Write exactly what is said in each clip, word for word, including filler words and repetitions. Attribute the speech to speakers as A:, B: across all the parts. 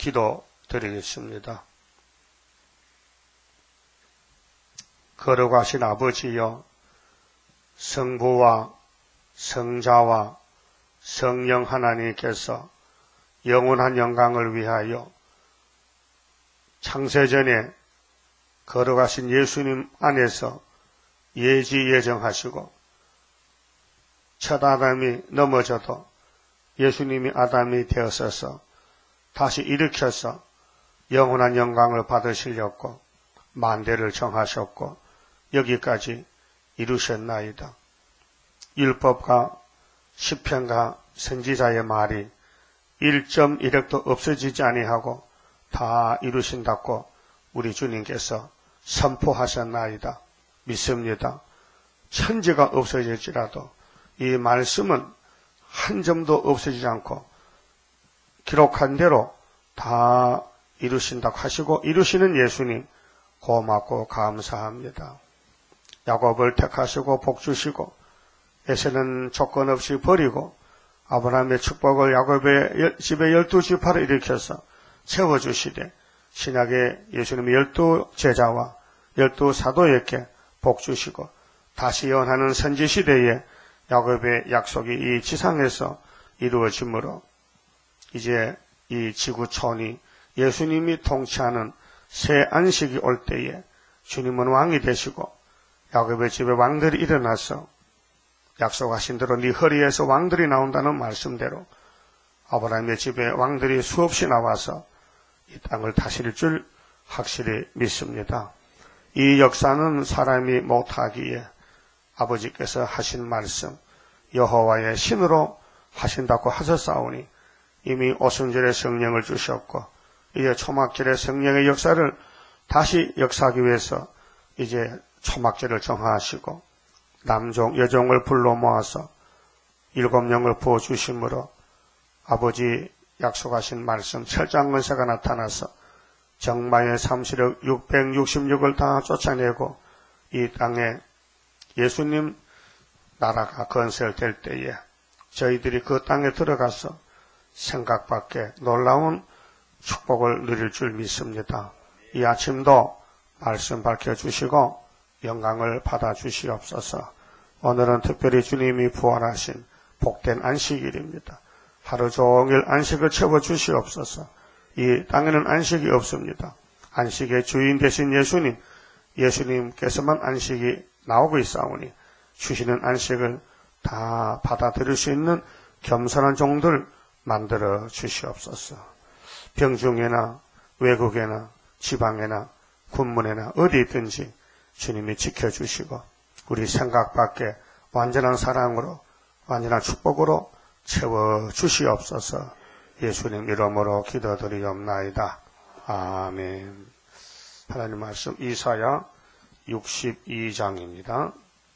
A: 기도 드리겠습니다. 거룩하신 아버지여, 성부와 성자와 성령 하나님께서 영원한 영광을 위하여 창세전에 거룩하신 예수님 안에서 예지 예정하시고 첫 아담이 넘어져도 예수님이 아담이 되었어서 다시 일으켜서 영원한 영광을 받으시려고 만대를 정하셨고 여기까지 이루셨나이다. 율법과 시편과 선지자의 말이 일 점 일 획도 없어지지 아니하고 다 이루신다고 우리 주님께서 선포하셨나이다. 믿습니다. 천지가 없어질지라도 이 말씀은 한 점도 없어지지 않고 기록한 대로 다 이루신다고 하시고 이루시는 예수님 고맙고 감사합니다. 야곱을 택하시고 복주시고 에서는 조건 없이 버리고 아브라함의 축복을 야곱의 집에 열두 지파를 일으켜서 채워주시되 신약의 예수님의 열두 제자와 열두 사도에게 복주시고 다시 예언하는 선지시대에 야곱의 약속이 이 지상에서 이루어지므로 이제 이 지구촌이 예수님이 통치하는 새 안식이 올 때에 주님은 왕이 되시고 야곱의 집에 왕들이 일어나서 약속하신 대로 네 허리에서 왕들이 나온다는 말씀대로 아브라함의 집에 왕들이 수없이 나와서 이 땅을 다스릴 줄 확실히 믿습니다. 이 역사는 사람이 못하기에 아버지께서 하신 말씀 여호와의 신으로 하신다고 하셨사오니 이미 오순절에 성령을 주셨고 이제 초막절에 성령의 역사를 다시 역사하기 위해서 이제 초막절을 정하시고 남종 여종을 불러 모아서 일곱 영을 부어주심으로 아버지 약속하신 말씀 철장건세가 나타나서 정마의 삼십억 육백육십육을 다 쫓아내고 이 땅에 예수님 나라가 건설될 때에 저희들이 그 땅에 들어가서 생각밖에 놀라운 축복을 누릴 줄 믿습니다. 이 아침도 말씀 밝혀주시고 영광을 받아주시옵소서. 오늘은 특별히 주님이 부활하신 복된 안식일입니다. 하루 종일 안식을 채워주시옵소서. 이 땅에는 안식이 없습니다. 안식의 주인 되신 예수님, 예수님께서만 안식이 나오고 있사오니 주시는 안식을 다 받아들일 수 있는 겸손한 종들 만들어 주시옵소서. 병중에나 외국에나 지방에나 군문에나 어디 있든지 주님이 지켜주시고 우리 생각 밖에 완전한 사랑으로 완전한 축복으로 채워주시옵소서. 예수님 이름으로 기도드리옵나이다. 아멘. 하나님 말씀 이사야 육십이 장입니다.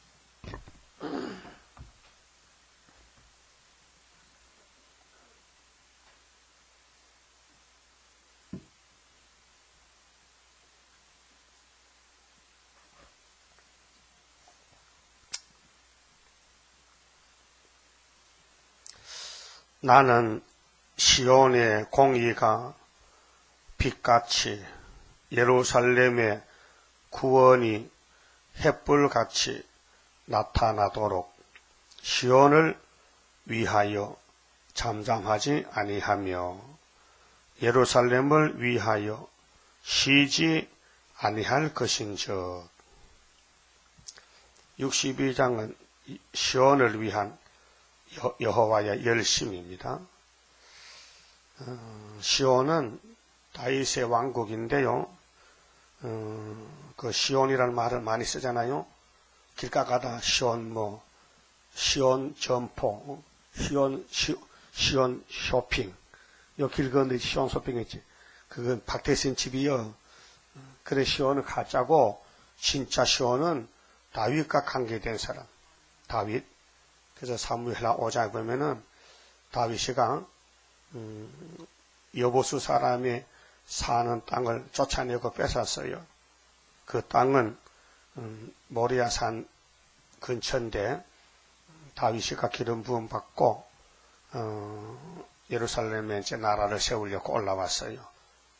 A: 나는 시온의 공의가 빛같이 예루살렘의 구원이 햇불같이 나타나도록 시온을 위하여 잠잠하지 아니하며 예루살렘을 위하여 쉬지 아니할 것인즉. 육십이 장은 시온을 위한 여호와의 열심입니다. 어, 시온은 다윗의 왕국인데요. 어, 그 시온이라는 말을 많이 쓰잖아요. 길가 가다 시온 뭐 시온 점포, 시온 시, 시온 쇼핑. 요 길 건너 시온 쇼핑 있지. 그건 박태신 집이요. 그래 시온은 가짜고 진짜 시온은 다윗과 관계된 사람. 다윗. 그래서 사무엘하 오 장에 보면은 다윗이가 음, 여보수 사람이 사는 땅을 쫓아내고 뺏었어요. 그 땅은 음, 모리아산 근처인데 다윗이가 기름 부음 받고 어, 예루살렘에 이제 나라를 세우려고 올라왔어요.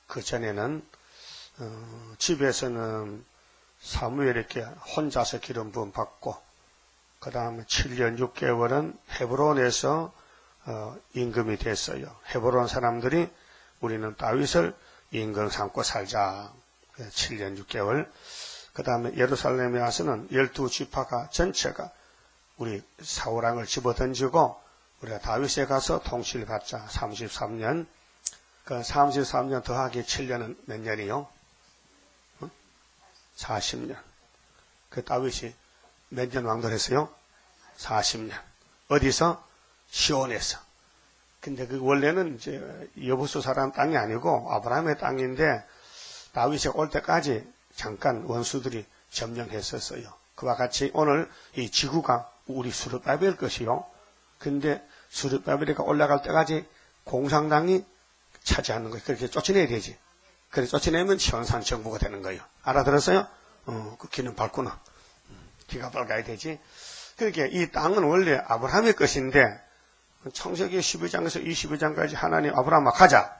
A: 그 전에는 어, 집에서는 사무엘에게 혼자서 기름 부음 받고 그 다음에 칠 년 육 개월은 헤브론에서 어, 임금이 됐어요. 헤브론 사람들이 우리는 다윗을 임금 삼고 살자. 칠 년 육 개월. 그 다음에 예루살렘에 와서는 열두 지파가 전체가 우리 사울왕을 집어던지고 우리가 다윗에 가서 통치를 받자. 삼십삼 년. 그 삼십삼 년 더하기 칠 년은 몇 년이요? 어? 사십 년. 그 다윗이 몇 년 왕들했어요? 사십 년. 어디서? 시온에서. 근데 그 원래는 이제 여부수 사람 땅이 아니고 아브라함의 땅인데 다윗이 올 때까지 잠깐 원수들이 점령했었어요. 그와 같이 오늘 이 지구가 우리 스룹바벨 것이요. 근데 스룹바벨이가 올라갈 때까지 공산당이 차지하는 거예요. 그렇게 쫓아내야 되지. 그래 쫓아내면 시온산 정부가 되는 거예요. 알아들었어요? 어, 그 귀는 밝구나. 귀가 밝아야 되지. 그렇게 이 땅은 원래 아브라함의 것인데 창세기 십이 장에서 이십이 장까지 하나님 아브라함아 가자.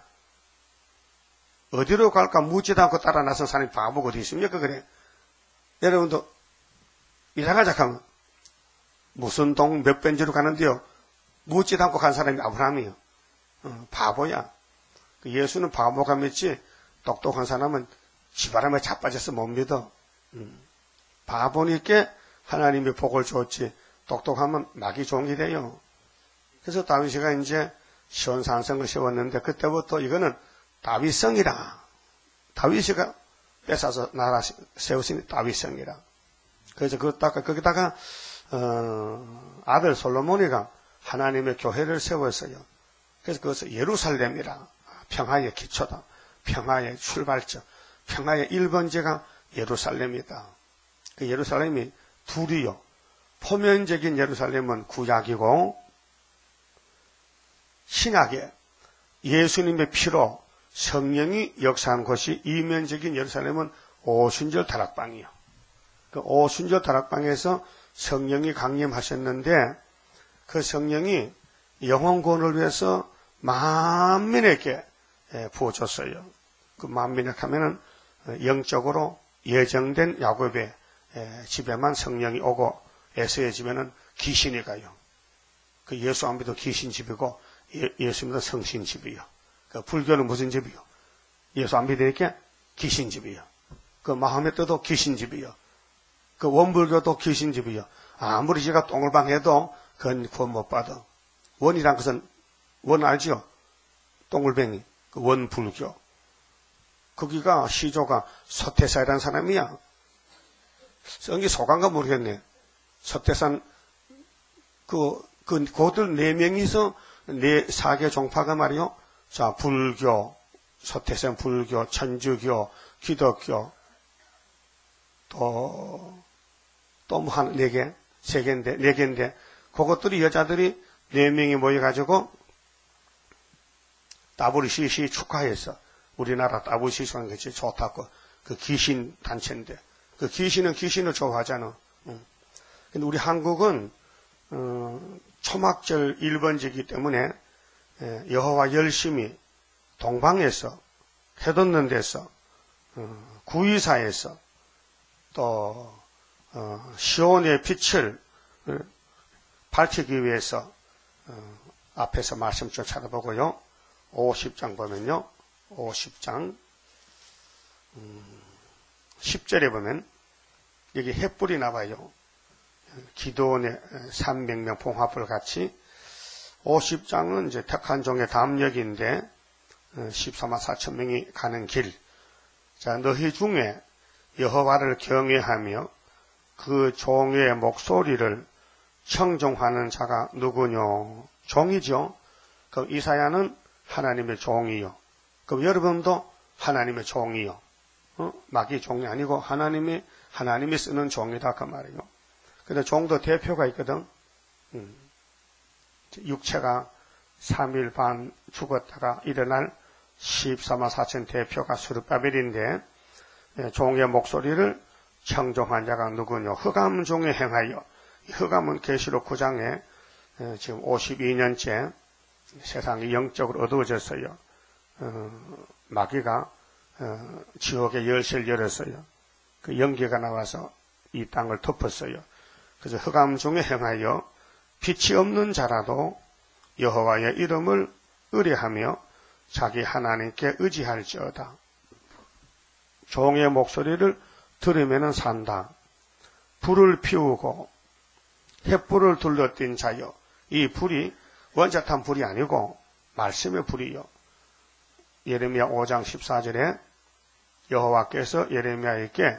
A: 어디로 갈까 묻지도 않고 따라 나선 사람이 바보가 어디 있습니까? 그래. 여러분도 이사 가자 하면 무슨 동 몇 번지로 가는데요. 묻지도 않고 간 사람이 아브라함이요. 어, 바보야. 예수는 바보가 믿지 똑똑한 사람은 지바람에 자빠져서 못 믿어. 음. 바보니까 하나님이 복을 줬지 똑똑하면 낙이 종이 돼요. 그래서 다윗이가 이제 시온산성을 세웠는데 그때부터 이거는 다윗성이라. 다윗이가 뺏어서 나라 세우신 다윗성이라. 그래서 그다가 거기다가 어, 아들 솔로몬이가 하나님의 교회를 세웠어요. 그래서 그것을 예루살렘이라. 평화의 기초다. 평화의 출발점. 평화의 일 번째가 예루살렘이다. 그 예루살렘이 둘이요. 표면적인 예루살렘은 구약이고 신약에 예수님의 피로 성령이 역사한 곳이 이면적인 예루살렘은 오순절 다락방이요. 그 오순절 다락방에서 성령이 강림하셨는데 그 성령이 영혼 구원을 위해서 만민에게 부어줬어요. 그 만민에 하면은 영적으로 예정된 야곱의 집에만 성령이 오고 에서의 집에는 귀신이 가요. 그 예수 안 믿어도 귀신 집이고 예, 예수 믿어도 성신 집이요. 그 불교는 무슨 집이요? 예수 안 믿으니까 귀신 집이요. 그 마음에 떠도 귀신 집이요. 그 원불교도 귀신 집이요. 아무리 제가 똥을 방해도 그건 구원 못 받아. 원이란 것은 원 알지요? 똥을뱅이. 그 원불교. 거기가 시조가 서태사라는 사람이야. 성기 소강가 모르겠네. 서태산 그, 그, 그들 네 명이서 네 사계 종파가 말이요. 자, 불교, 서태산 불교, 천주교, 기독교, 또, 또 뭐 한 네 개, 세 개인데, 네 개인데, 그것들이 여자들이 네 명이 모여가지고 더블유씨씨 축하했어. 우리나라 더블유씨씨 하는 것이 좋다고. 그 귀신 단체인데. 그 귀신은 귀신을 좋아하잖아. 응. 근데 우리 한국은, 어, 초막절 일 번지이기 때문에, 예, 여호와 열심히 동방에서, 해돋는 데서, 어, 구이사에서, 또, 어, 시온의 빛을 어, 밝히기 위해서, 어, 앞에서 말씀 좀 찾아보고요. 오십 장 보면요. 오십 장, 음, 십 절에 보면, 여기 횃불이 나와요. 기도원의 삼백 명 봉합을 같이. 오십 장은 이제 택한 종의 담력인데, 십사만 사천 명이 가는 길. 자, 너희 중에 여호와를 경외하며 그 종의 목소리를 청종하는 자가 누구뇨? 종이죠. 그럼 이사야는 하나님의 종이요. 그럼 여러분도 하나님의 종이요. 어? 마귀 종이 아니고 하나님이, 하나님이 쓰는 종이다. 그 말이에요. 근데 종도 대표가 있거든. 음. 육체가 삼 일 반 죽었다가 일어날 십사만 사천 대표가 스룹바벨인데, 종의 목소리를 청종한 자가 누구뇨? 흑암 종에 행하여. 흑암은 계시록 구 장에 지금 오십이 년째 세상이 영적으로 어두워졌어요. 어, 마귀가 어, 지옥의 열쇠를 열었어요. 그 연기가 나와서 이 땅을 덮었어요. 그래서 흑암 중에 행하여 빛이 없는 자라도 여호와의 이름을 의뢰하며 자기 하나님께 의지할지어다. 종의 목소리를 들으면 산다. 불을 피우고 횃불을 둘러띈 자여. 이 불이 원자탄 불이 아니고 말씀의 불이요. 예레미야 오 장 십사 절에 여호와께서 예레미야에게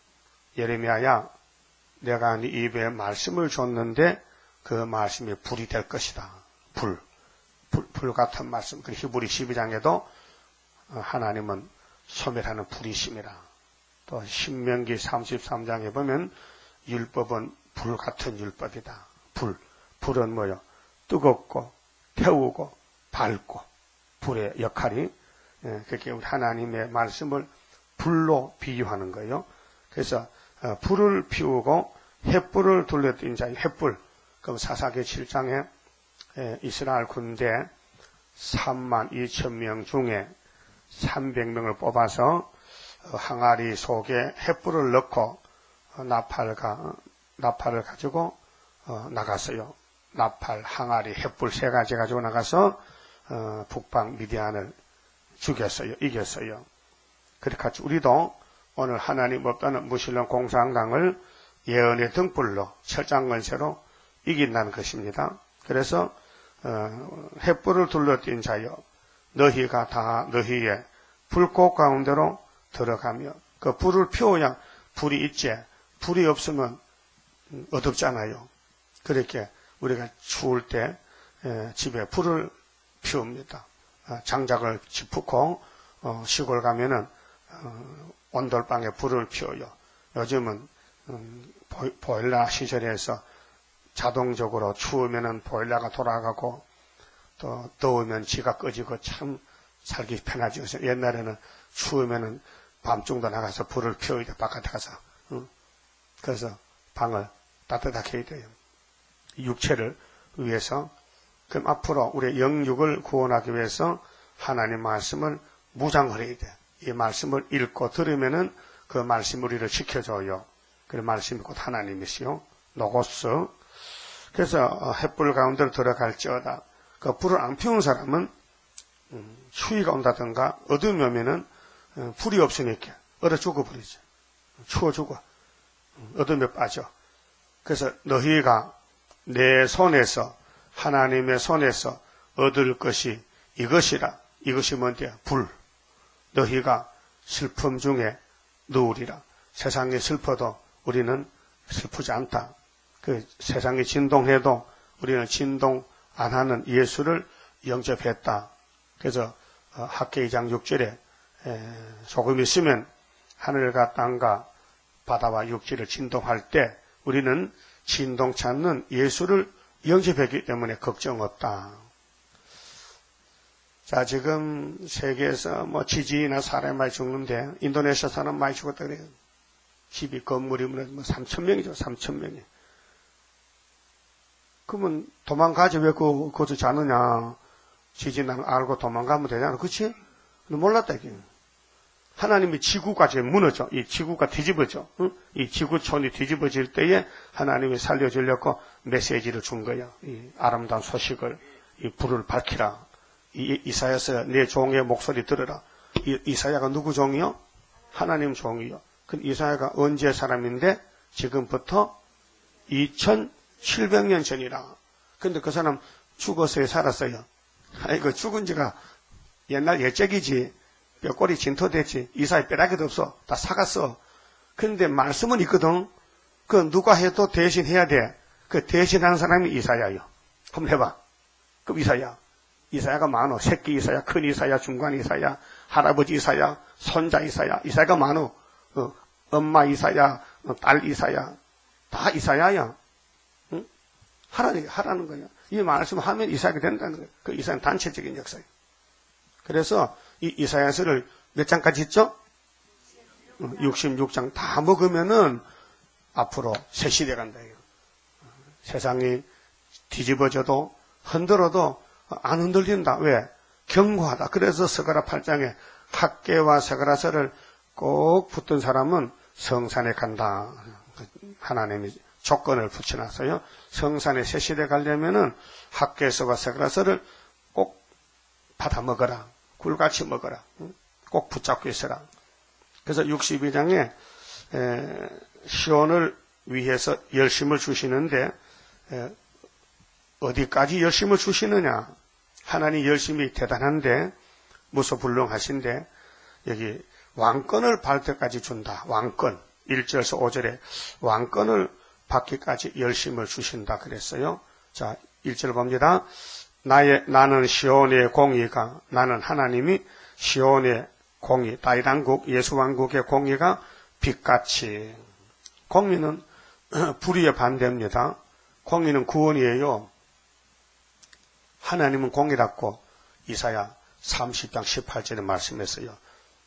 A: 예레미야야 내가 네 입에 말씀을 줬는데 그 말씀이 불이 될 것이다. 불. 불, 불 같은 말씀. 그 히브리 십이 장에도 하나님은 소멸하는 불이심이라. 또 신명기 삼십삼 장에 보면 율법은 불 같은 율법이다. 불. 불은 뭐요? 뜨겁고 태우고 밝고 불의 역할이 그렇게 우리 하나님의 말씀을 불로 비유하는 거예요. 그래서 불을 피우고 횃불을 둘러띈 자의 횃불. 그럼 사사기 칠 장에 이스라엘 군대 삼만 이천 명 중에 삼백 명을 뽑아서 항아리 속에 횃불을 넣고 나팔가, 나팔을 가지고 나갔어요. 나팔, 항아리, 횃불 세 가지 가지고 나가서 북방 미디안을 죽였어요. 이겼어요. 그렇게 우리도 오늘 하나님 없다는 무신론 공산당을 예언의 등불로 철장건세로 이긴다는 것입니다. 그래서 어, 횃불을 둘러띈 자여 너희가 다 너희의 불꽃 가운데로 들어가며 그 불을 피워야 불이 있지 불이 없으면 어둡잖아요. 그렇게 우리가 추울 때 에, 집에 불을 피웁니다. 어, 장작을 짚고 어, 시골 가면은 어, 온돌방에 불을 피워요. 요즘은 음, 보, 보일러 시절에서 자동적으로 추우면은 보일러가 돌아가고 또 더우면 지가 꺼지고 참 살기 편하죠. 옛날에는 추우면은 밤중도 나가서 불을 피워야 돼. 바깥에 가서. 응? 그래서 방을 따뜻하게 해야 돼요. 육체를 위해서. 그럼 앞으로 우리의 영육을 구원하기 위해서 하나님 말씀을 무장을 해야 돼. 이 말씀을 읽고 들으면은 그 말씀이 우리를 지켜줘요. 그 말씀이 곧 하나님이시요. 노고스. 그래서 횃불 가운데로 들어갈지어다. 그 불을 안 피운 사람은 추위가 온다든가 어둠이 오면은 불이 없으니까 얼어 죽어버리죠. 추워 죽어. 어둠에 빠져. 그래서 너희가 내 손에서 하나님의 손에서 얻을 것이 이것이라. 이것이 뭔데? 불. 너희가 슬픔 중에 누우리라. 세상에 슬퍼도 우리는 슬프지 않다. 그 세상이 진동해도 우리는 진동 안 하는 예수를 영접했다. 그래서 학개 이 장 육 절에 소금 있으면 하늘과 땅과 바다와 육지를 진동할 때 우리는 진동치 않는 예수를 영접했기 때문에 걱정 없다. 자, 지금 세계에서 뭐 지진이나 사람이 많이 죽는데 인도네시아 사람 많이 죽었다 그래요. 집이 건물이 뭐 삼천 명이죠. 삼천 명이. 그러면 도망가지 왜 그, 거기서 자느냐. 지진 알고 도망가면 되잖아. 그치? 몰랐다, 이게. 하나님이 지구가 지금 무너져. 이 지구가 뒤집어져. 응? 이 지구촌이 뒤집어질 때에 하나님이 살려주려고 메시지를 준 거야. 이 아름다운 소식을, 이 불을 밝히라. 이 이사야서 내 종의 목소리 들으라. 이 이사야가 누구 종이요? 하나님 종이요. 그 이사야가 언제 사람인데? 지금부터 이천칠백 년 전이라. 근데 그 사람 죽어서 살았어요. 아이고, 죽은 지가 옛날 옛적이지. 뼈꼬리 진토됐지. 이사야 뼈라기도 없어. 다 사갔어. 근데 말씀은 있거든. 그 누가 해도 대신해야 돼. 그 대신하는 사람이 이사야요. 한번 해봐. 그럼 이사야. 이사야가 많어. 새끼 이사야, 큰 이사야, 중간 이사야, 할아버지 이사야, 손자 이사야. 이사야가 많어. 어, 엄마 이사야, 어, 딸 이사야. 다 이사야야. 응? 하라는, 하라는 거야. 이 말씀 하면 이사야가 된다는 거야. 그 이사야는 단체적인 역사예요. 그래서 이 이사야서를 몇 장까지 있죠? 육십육 장 다 먹으면은 앞으로 새 시대 간다. 세상이 뒤집어져도 흔들어도 안 흔들린다. 왜? 견고하다. 그래서 스가랴 팔 장에 학계와 사그라서를 꼭 붙든 사람은 성산에 간다. 하나님이 조건을 붙여놨어요. 성산에 새 시대 가려면은 학계서와 사그라서를 꼭 받아 먹어라. 굴같이 먹어라. 꼭 붙잡고 있어라. 그래서 육십이 장에 에, 시온을 위해서 열심을 주시는데 에, 어디까지 열심을 주시느냐. 하나님 열심이 대단한데 무소불능하신데 여기 왕권을 받을 때까지 준다. 왕권. 일 절에서 오 절에 왕권을 받기까지 열심을 주신다 그랬어요. 자, 일 절 봅니다. 나의, 나는 시온의 공의가, 나는 하나님이 시온의 공의, 다윗왕국, 예수왕국의 공의가 빛같이. 공의는 불의의 반대입니다. 공의는 구원이에요. 하나님은 공의답고 이사야 삼십 장 십팔 절에 말씀했어요.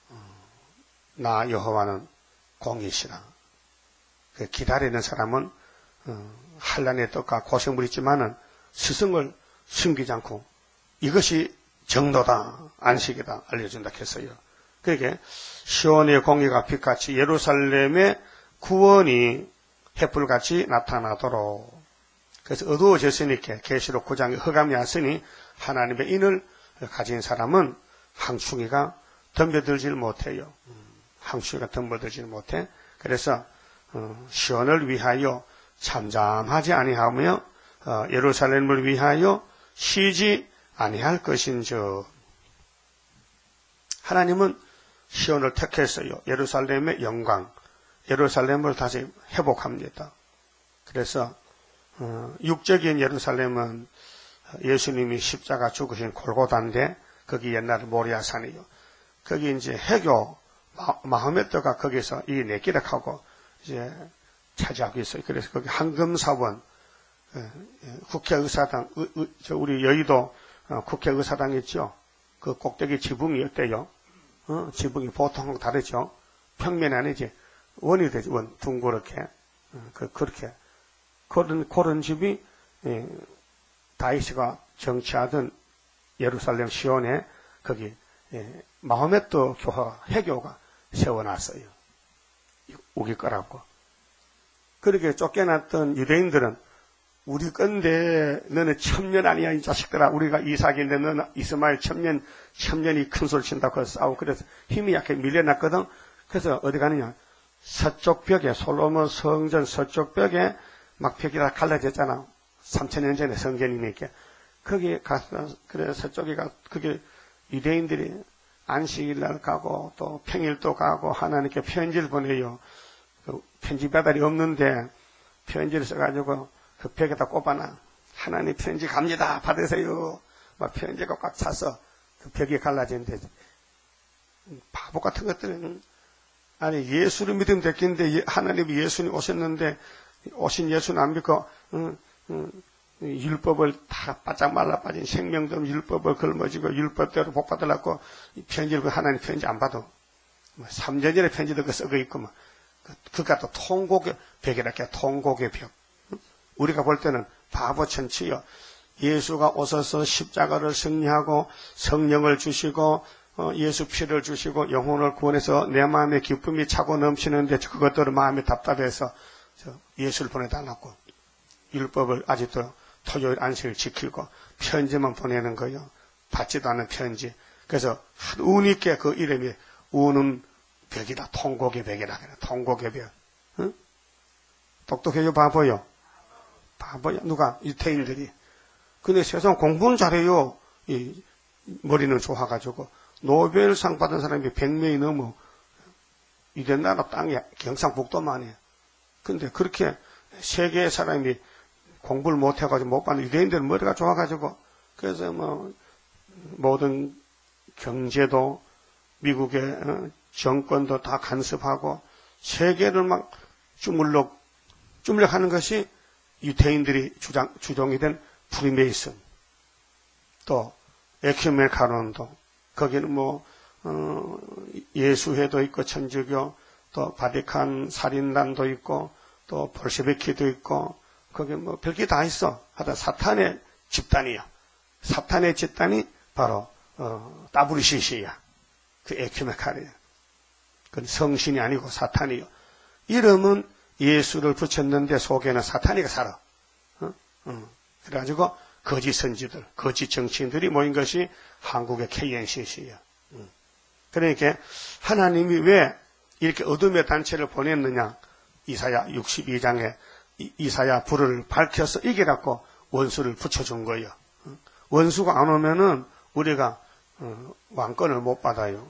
A: 나 여호와는 공의시라. 기다리는 사람은 한란의 떡과 고생물 있지만은 스승을 숨기지 않고 이것이 정도다, 안식이다 알려준다 했어요. 그러게 시온의 공의가 빛같이 예루살렘의 구원이 햇불같이 나타나도록. 그래서 어두워졌으니까 계시록 구 장에 흑암이 왔으니 하나님의 인을 가진 사람은 항충이가 덤벼들질 못해요. 항충이가 덤벼들질 못해. 그래서 시온을 위하여 잠잠하지 아니하며 예루살렘을 위하여 쉬지 아니할 것인즉. 하나님은 시온을 택했어요. 예루살렘의 영광, 예루살렘을 다시 회복합니다. 그래서 육적인 예루살렘은 예수님이 십자가 죽으신 골고다인데 거기 옛날 모리아산이요. 거기 이제 해교 마호메트가 거기서 이 내기락하고 이제 차지하고 있어요. 그래서 거기 황금사원 국회의사당, 우리 여의도 국회의사당 있죠. 그 꼭대기 지붕이 어때요? 어, 지붕이 보통하고 다르죠. 평면이 아니지 원이 되지 원 둥그렇게 그 그렇게 그런 그런 집이 예, 다윗이가 정치하던 예루살렘 시온에 거기 예, 마호메트 교화 해교가 세워놨어요. 우기 거라고. 그렇게 쫓겨났던 유대인들은 우리 건데 너는 천년 아니야 이 자식들아. 우리가 이삭인데 너는 이스마엘 천년 천년이 큰 소리 친다고 싸우고 그래서 힘이 약해 밀려났거든. 그래서 어디 가느냐 서쪽 벽에 솔로몬 성전 서쪽 벽에 막 벽이 다 갈라졌잖아. 삼천 년 전에 성전이니까 거기 가서 그래 서쪽에 가 그게 유대인들이 안식일날 가고 또 평일도 가고 하나님께 편지를 보내요. 그 편지 배달이 없는데 편지를 써가지고 그 벽에다 꼽아놔. 하나님 편지 갑니다. 받으세요. 막 편지가 꽉 차서 그 벽이 갈라진대. 바보 같은 것들은 아니 예수를 믿으면 됐겠는데 하나님이 예수님 오셨는데 오신 예수는 안 믿고 응, 응, 율법을 다 바짝 말라 빠진 생명도 율법을 걸머지고 율법대로 복 받으려고 편지를 하나님 편지 안 받아. 삼 년 전에 편지도 그 썩어 있고 막 그가 또 통곡의 벽이랄게 통곡의 벽. 우리가 볼 때는 바보천치요. 예수가 오셔서 십자가를 승리하고 성령을 주시고 어, 예수 피를 주시고 영혼을 구원해서 내 마음에 기쁨이 차고 넘치는데 그것들은 마음이 답답해서 예수를 보내달라고 율법을 아직도 토요일 안식을 지키고 편지만 보내는 거예요. 받지도 않은 편지. 그래서 운 있게 그 이름이 우는 벽이다. 통곡의 벽이라 그래. 통곡의 벽. 응? 똑똑해요, 바보요? 바보야. 누가? 유태인들이. 근데 세상 공부는 잘해요. 이 머리는 좋아가지고 노벨상 받은 사람이 백 명이 넘어. 이런 나라 땅에 경상북도만 해. 근데 그렇게 세계의 사람이 공부를 못해가지고 못 받는 유대인들은 머리가 좋아가지고 그래서 뭐 모든 경제도 미국의 정권도 다 간섭하고 세계를 막 주물럭 주물럭하는 것이 유태인들이 주장 주종이 된 프리메이슨 또 에큐메카론도 거기는 뭐 어, 예수회도 있고 천주교 또 바티칸 살인단도 있고 또 볼셰비키도 있고 거기 뭐 별게 다 있어. 하다 사탄의 집단이야. 사탄의 집단이 바로 어, 다브리시시야. 그 에큐메칼이에요. 그건 성신이 아니고 사탄이요. 이름은 예수를 붙였는데 속에는 사탄이가 살아. 어? 어. 그래가지고 거짓 선지들, 거짓 정치인들이 모인 것이 한국의 케이엔씨씨예요. 어. 그러니까 하나님이 왜 이렇게 어둠의 단체를 보냈느냐? 이사야 육십이 장에 이사야 불을 밝혀서 이겨갖고 원수를 붙여준 거예요. 어. 원수가 안 오면은 우리가 어, 왕권을 못 받아요.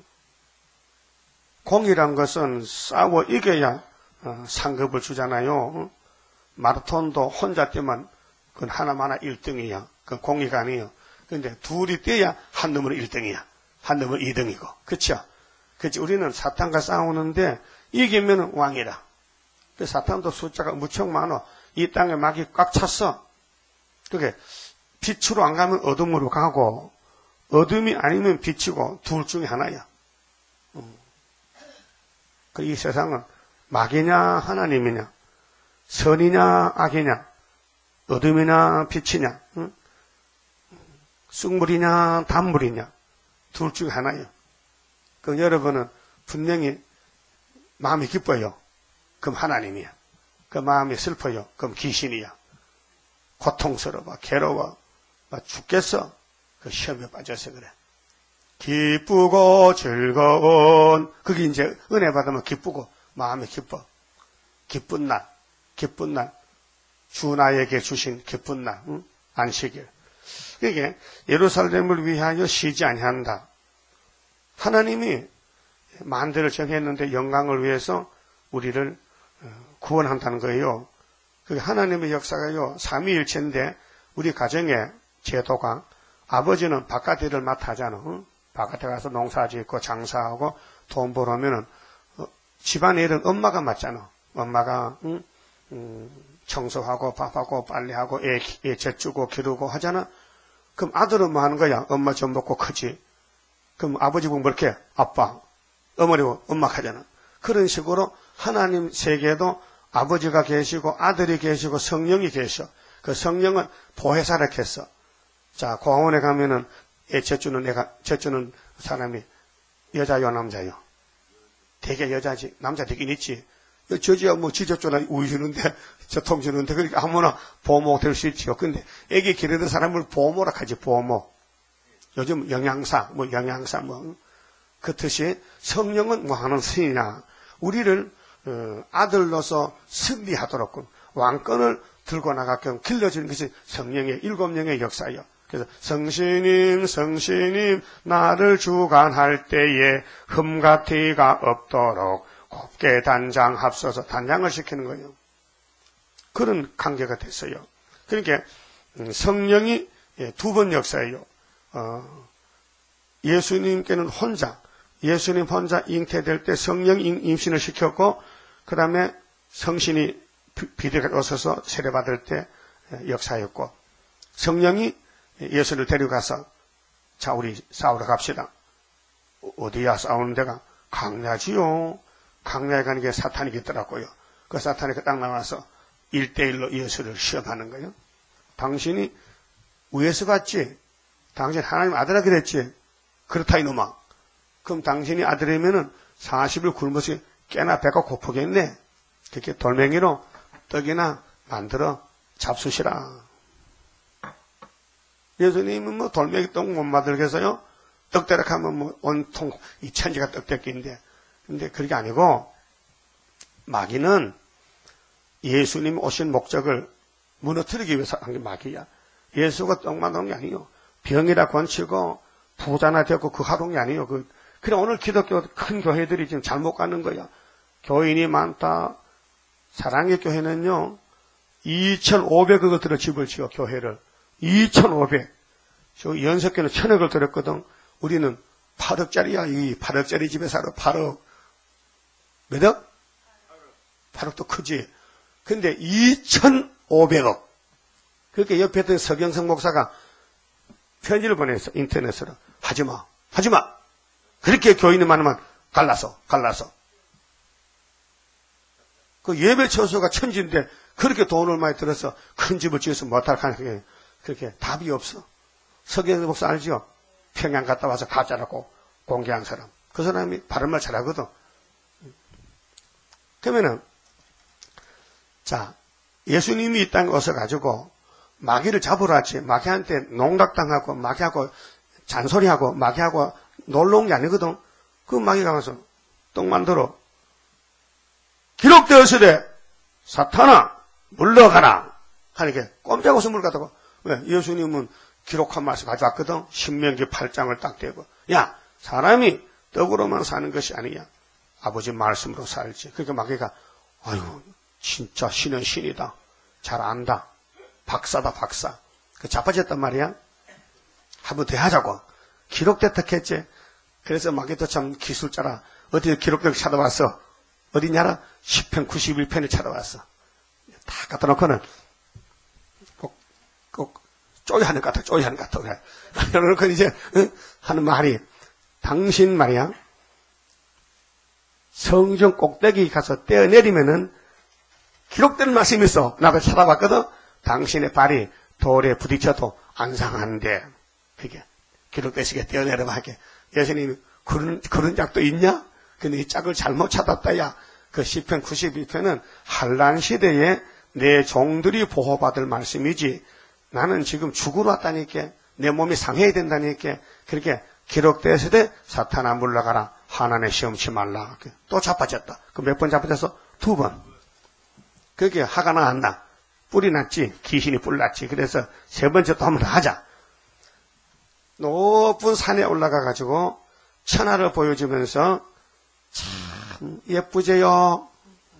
A: 공이란 것은 싸워 이겨야 어, 상급을 주잖아요. 어? 마라톤도 혼자 뛰면 그건 하나마나 일 등이야. 그건 공이가 아니에요. 그런데 둘이 뛰어야 한 놈은 일 등이야. 한 놈은 이 등이고. 그렇죠? 그렇지. 우리는 사탄과 싸우는데 이기면 왕이라. 사탄도 숫자가 무척 많아. 이 땅에 막이 꽉 찼어. 그게 빛으로 안 가면 어둠으로 가고 어둠이 아니면 빛이고 둘 중에 하나야. 이 세상은 막이냐 하나님이냐, 선이냐 악이냐, 어둠이냐 빛이냐, 응? 쑥물이냐 단물이냐, 둘 중에 하나예요. 그 여러분은 분명히 마음이 기뻐요. 그럼 하나님이야. 그 마음이 슬퍼요. 그럼 귀신이야. 고통스러워, 괴로워, 막 죽겠어. 그 시험에 빠져서 그래. 기쁘고 즐거운, 그게 이제 은혜 받으면 기쁘고 마음이 기뻐. 기쁜 날, 기쁜 날, 주 나에게 주신 기쁜 날, 응? 안식일. 이게 예루살렘을 위하여 쉬지 아니한다. 하나님이 만대를 정했는데 영광을 위해서 우리를 구원한다는 거예요. 그게 하나님의 역사가요, 삼위일체인데 우리 가정의 제도가 아버지는 바깥 일을 맡아 하잖아. 응? 바깥에 가서 농사짓고 장사하고 돈 벌어오면은 어, 집안일은 엄마가 맡잖아. 엄마가 응? 음, 청소하고 밥하고 빨래하고 애, 애 젖주고 기르고 하잖아. 그럼 아들은 뭐 하는 거야? 엄마 좀 먹고 크지. 그럼 아버지 보면 뭐 이렇게 아빠, 어머니 보면 엄마 하잖아. 그런 식으로 하나님 세계도 아버지가 계시고 아들이 계시고 성령이 계셔. 그 성령은 보혜사를 했어. 자, 공원에 가면은 애 젖주는 애가, 젖주는 사람이 여자요, 남자요? 되게 여자지. 남자 되긴 있지. 저지야 뭐 지젖주나 우유 주는데, 저통 주는데, 그렇게 아무나 보모 될 수 있지요. 근데 애기 기르는 사람을 보모라 하지, 보모. 요즘 영양사, 뭐 영양사, 뭐. 그렇듯이 성령은 뭐 하는 스이냐. 우리를, 어, 아들로서 승리하도록 왕권을 들고 나가게끔 길러주는 것이 성령의 일곱 명의 역사예요. 그래서 성신님 성신님 나를 주관할 때에 흠과 티가 없도록 곱게 단장합소서. 단장을 시키는 거예요. 그런 관계가 됐어요. 그러니까 성령이 두 번 역사예요. 어, 예수님께는 혼자 예수님 혼자 잉태될 때 성령 임신을 시켰고 그 다음에 성신이 비대가 오셔서 세례받을 때 역사였고 성령이 예수를 데려가서 자 우리 싸우러 갑시다. 어디야 싸우는 데가? 강야지요. 강야에 가는 게 사탄이 있더라고요. 그 사탄이 딱 나와서 일대일로 예수를 시험하는 거예요. 당신이 위에서 봤지? 당신 하나님 아들아 그랬지? 그렇다 이놈아. 그럼 당신이 아들이면은 사십 일 굶어서 꽤나 배가 고프겠네. 그렇게 돌멩이로 떡이나 만들어 잡수시라. 예수님은 뭐 돌멩이 떡 못 만들겠어요? 떡대락 하면 뭐 온통 이 천지가 떡대기인데. 근데 그게 아니고 마귀는 예수님 오신 목적을 무너뜨리기 위해서 한 게 마귀야. 예수가 떡 만드는 게 아니에요. 병이라 권치고 부자나 되고 그 하던 게 아니에요. 그, 그래 오늘 기독교 큰 교회들이 지금 잘못 가는 거야. 교인이 많다. 사랑의 교회는요. 이천오백억을 들어 집을 지어 교회를. 이천오백. 저 연석교는 천억을 들었거든. 우리는 팔억짜리야. 이 팔억짜리 집에 살아. 팔억. 몇 억? 팔억도 크지. 근데 이천오백억. 그렇게 옆에 있던 서경석 목사가 편지를 보냈어. 인터넷으로. 하지마. 하지마. 그렇게 교인이 많으면 갈라서. 갈라서. 그 예배 처소가 천지인데 그렇게 돈을 많이 들어서 큰 집을 지어서 못할 가능성이 그렇게 답이 없어. 서경석 목사 알죠? 평양 갔다 와서 가짜라고 공개한 사람. 그 사람이 바른 말 잘하거든. 그러면은, 자, 예수님이 이 땅에 오셔가지고, 마귀를 잡으러 왔지. 마귀한테 농락당하고, 마귀하고 잔소리하고, 마귀하고 놀러 온 게 아니거든. 그 마귀가 가서, 떡 만들어. 기록되었으되, 사탄아, 물러가라. 하니까 꼼짝 없이 물러가다가, 왜? 예수님은 기록한 말씀 가져왔거든. 신명기 팔 장을 딱 대고, 야, 사람이 떡으로만 사는 것이 아니야. 아버지 말씀으로 살지. 그러니까 마귀가, 아유, 진짜 신은 신이다. 잘 안다. 박사다, 박사. 그 자빠졌단 말이야. 한번 더 하자고. 기록됐다 했지. 그래서 마귀도 참 기술자라. 어디 기록된 거 찾아왔어. 어디냐라? 십 편 구십일 편을 찾아왔어. 다 갖다 놓고는 꼭, 꼭, 쪼이하는 것 같아, 쪼이하는 것 같아. 그래. 그러니까 이제, 응? 하는 말이, 당신 말이야. 성경 꼭대기 가서 떼어내리면은 기록된 말씀이 있어. 나도 찾아봤거든. 당신의 발이 돌에 부딪혀도 안 상하는데, 그게 기록되시게 떼어내려봐 하게. 예수님이 그런, 그런 짝도 있냐? 근데 이 짝을 잘못 찾았다, 야. 그 시편 구십일 편은 한란 시대에 내 종들이 보호받을 말씀이지. 나는 지금 죽으러 왔다니까. 내 몸이 상해야 된다니까. 그렇게 기록되었을 때 사탄아 물러가라. 하나님의 시험치 말라. 또 자빠졌다. 그 몇 번 자빠졌어? 두 번. 그게 화가 나 안 나? 뿔이 났지. 귀신이 뿔 났지. 그래서 세 번째 또 한 번 더 하자. 높은 산에 올라가가지고 천하를 보여주면서 참 예쁘제요.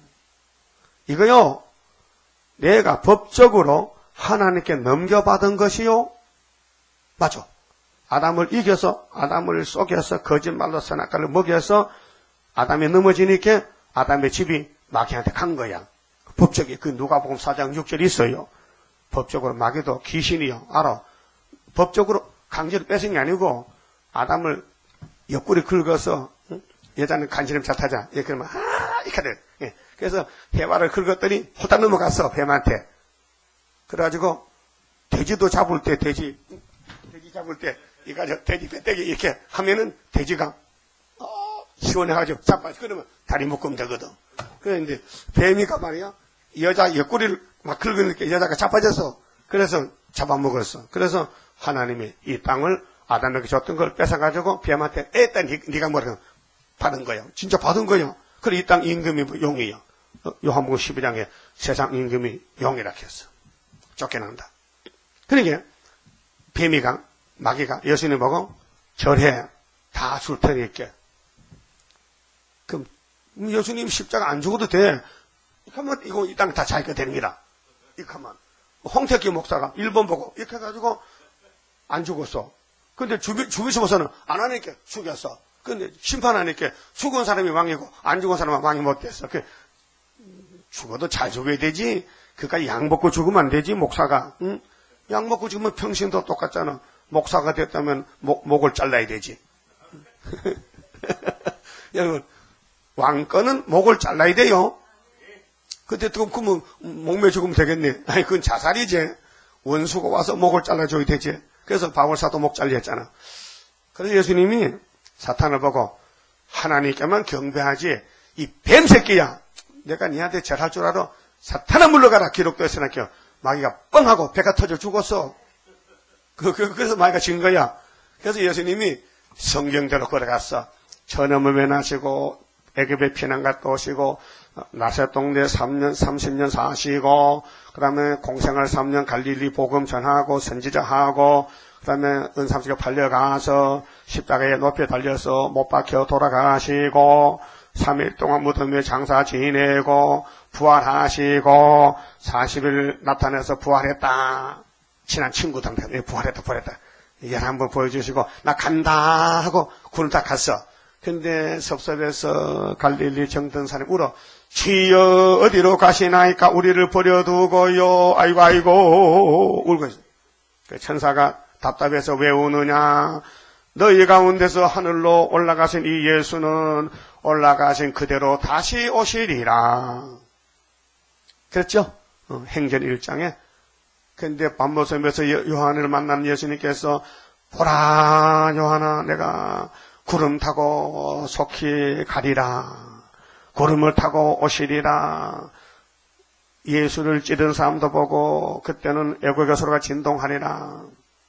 A: 이거요. 내가 법적으로 하나님께 넘겨받은 것이요. 맞죠? 아담을 이겨서 아담을 속여서 거짓말로 선악과를 먹여서 아담이 넘어지니까 아담의 집이 마귀한테 간 거야. 법적이 그 누가복음 사 장 육 절 있어요. 법적으로 마귀도 귀신이요. 알아. 법적으로 강제로 뺏은 게 아니고 아담을 옆구리 긁어서 응? 여자는 간지럼 잘 타자. 예, 그러면 아 이렇게 돼. 예. 그래서 해와를 긁었더니 홀딱 넘어갔어. 뱀한테. 그래가지고 돼지도 잡을 때 돼지 돼지 잡을 때 이거 돼지 배때기 이렇게 하면은 돼지가 어, 시원해가지고 잡아. 그러면 다리 묶으면 되거든. 그래 이제 뱀이가 말이야 여자 옆구리를 막 긁으니까 여자가 자빠져서 그래서 잡아먹었어. 그래서 하나님이 이 땅을 아담에게 줬던 걸 뺏어가지고 뱀한테 에따 네가 뭐라 받은 거예요. 진짜 받은 거예요. 그래 이 땅 임금이 용이에요. 요한복음 십이 장에 세상 임금이 용이라 했어. 쫓겨난다. 그러니까 뱀이가 마귀가 예수님 보고 절해 다 줄 테니까. 그럼 예수님 십자가 안 죽어도 돼. 이러면 이거 이 땅 다 자기가 되는 기라. 이렇게 하면 홍택기 목사가 일본 보고 이렇게 해가지고 안 죽었어. 근데 죽이, 죽이시고서는 안 하니까 죽였어. 근데 심판하니까 죽은 사람이 왕이고 안 죽은 사람은 왕이 못 됐어. 그 죽어도 잘 죽어야 되지. 그러니까 약 먹고 죽으면 안 되지. 목사가. 응? 약 먹고 죽으면 평신도 똑같잖아. 목사가 됐다면 목, 목을 잘라야 되지. 여러분 왕권은 목을 잘라야 돼요. 그때 또 그러면 목매 죽으면 되겠네. 아니 그건 자살이지. 원수가 와서 목을 잘라줘야 되지. 그래서 바울사도 목 잘렸잖아. 그래서 예수님이 사탄을 보고 하나님께만 경배하지 이 뱀새끼야. 내가 니한테 절할 줄 알아. 사탄아 물러가라. 기록되어 있으니까 마귀가 뻥하고 배가 터져 죽었어. 그, 그, 그래서 마귀가 진 거야. 그래서 예수님이 성경대로 걸어갔어. 전염을 면하시고 애굽에 피난 갔다 오시고 나세 동네 삼 년 삼십 년 사시고 그다음에 공생활 삼 년 갈릴리 복음 전하고 선지자 하고 그다음에 은삼십에 팔려가서 십자가에 높이 달려서 못 박혀 돌아가시고 삼 일 동안 무덤에 장사 지내고 부활하시고 사십 일 나타나서 부활했다. 친한 친구들한테 부활했다 부활했다. 이게 한번 보여주시고 나 간다 하고 굴을 딱 갔어. 근데 섭섭해서 갈릴리 정든산에 울어. 주여 어디로 가시나이까 우리를 버려두고요. 아이고 아이고 울고 있어. 그 천사가 답답해서 왜 우느냐. 너희 가운데서 하늘로 올라가신 이 예수는 올라가신 그대로 다시 오시리라. 그랬죠? 어, 행전 일 장에. 근데 밤모섬에서 요한을 만난 예수님께서 보라 요한아 내가 구름 타고 속히 가리라. 구름을 타고 오시리라. 예수를 찌른 사람도 보고 그때는 애국의 소리가 진동하리라.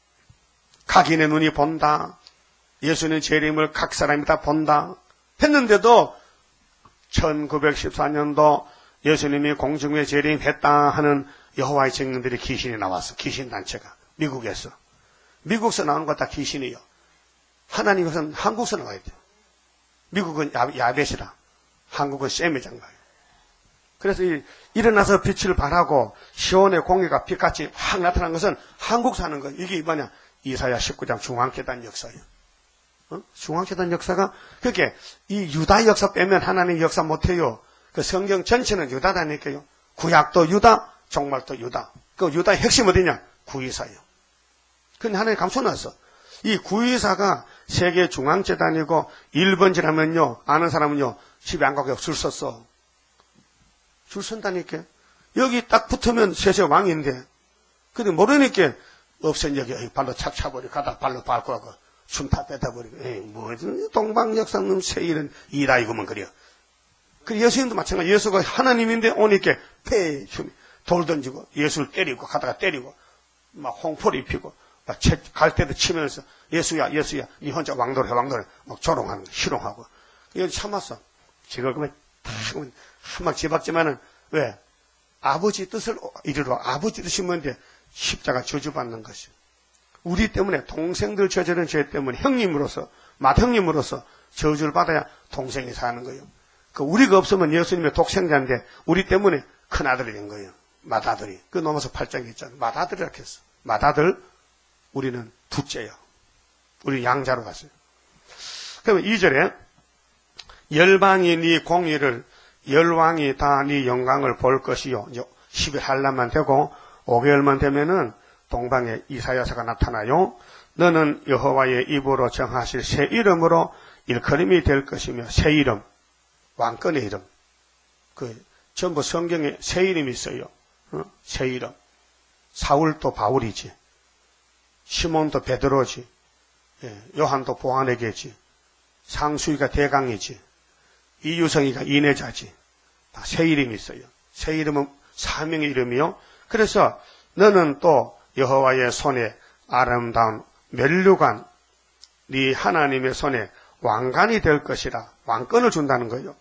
A: 각인의 눈이 본다. 예수는 재림을 각 사람이 다 본다. 했는데도 천구백십사 년도 예수님이 공중에 재림했다 하는 여호와의 증인들이 귀신이 나왔어. 귀신단체가. 미국에서. 미국에서 나오는 거 다 귀신이에요. 하나님께서는 한국에서 나와야 돼요. 미국은 야, 야벳이라. 한국은 셈의 장가예요. 그래서 이, 일어나서 빛을 발하고 시온의 공의가 빛같이 확 나타난 것은 한국 사는 거예요. 이게 뭐냐? 이사야 십구 장 중앙계단 역사예요. 어? 중앙계단 역사가 그렇게 이 유다 역사 빼면 하나님 역사 못해요. 그 성경 전체는 유다다니까요. 구약도 유다, 종말도 유다. 그 유다의 핵심 어디냐? 구이사예요. 근데 하나님 감춰놨어. 이 구이사가 세계 중앙재단이고 일 번 지나면요, 아는 사람은요, 집에 안 가고 줄 섰어. 줄 선다니까. 여기 딱 붙으면 세세 왕인데. 근데 모르니까 없앤 여기 발로 착 차버리고 가다 발로 밟고 하고 춤다 뱉어버리고. 에이, 뭐든 동방역삼놈 세일은 이다 이거면 그래요. 그 예수님도 마찬가지. 예수가 하나님인데 오니까 폐 춤이 돌 던지고 예수를 때리고 가다가 때리고 막 홍포를 입히고 막 갈 때도 치면서 예수야 예수야 니 혼자 왕도해 왕도해 막 조롱하는 거 희롱하고. 여기 참았어. 지금 그러면 한막 집었지만은 왜 아버지 뜻을 이루러 아버지 뜻이 뭔데 십자가 저주받는 것이 우리 때문에 동생들 저지른 죄 때문에 형님으로서 맏형님으로서 저주를 받아야 동생이 사는 거예요. 그 우리가 없으면 예수님의 독생자인데 우리 때문에 큰 아들이 된 거예요. 맏아들이. 그 넘어서 팔 장에 있잖아요. 맏아들이라고 했어. 맏아들 우리는 둘째요. 우리 양자로 갔어요. 그러면 이 절에 열방이 네 공의를 열왕이 다 네 영광을 볼 것이요. 이제 십일 한란만 되고 오 개월만 되면은 동방에 이사야서가 나타나요. 너는 여호와의 입으로 정하실 새 이름으로 일컬음이 될 것이며 새 이름, 왕권의 이름. 그 전부 성경에 새 이름이 있어요. 어? 새 이름. 사울도 바울이지. 시몬도 베드로지. 예, 요한도 보아네게지. 상수이가 대강이지. 이유성이가 이내자지. 다 새 이름이 있어요. 새 이름은 사명의 이름이요. 그래서 너는 또 여호와의 손에 아름다운 면류관, 네 하나님의 손에 왕관이 될 것이라. 왕권을 준다는 거예요.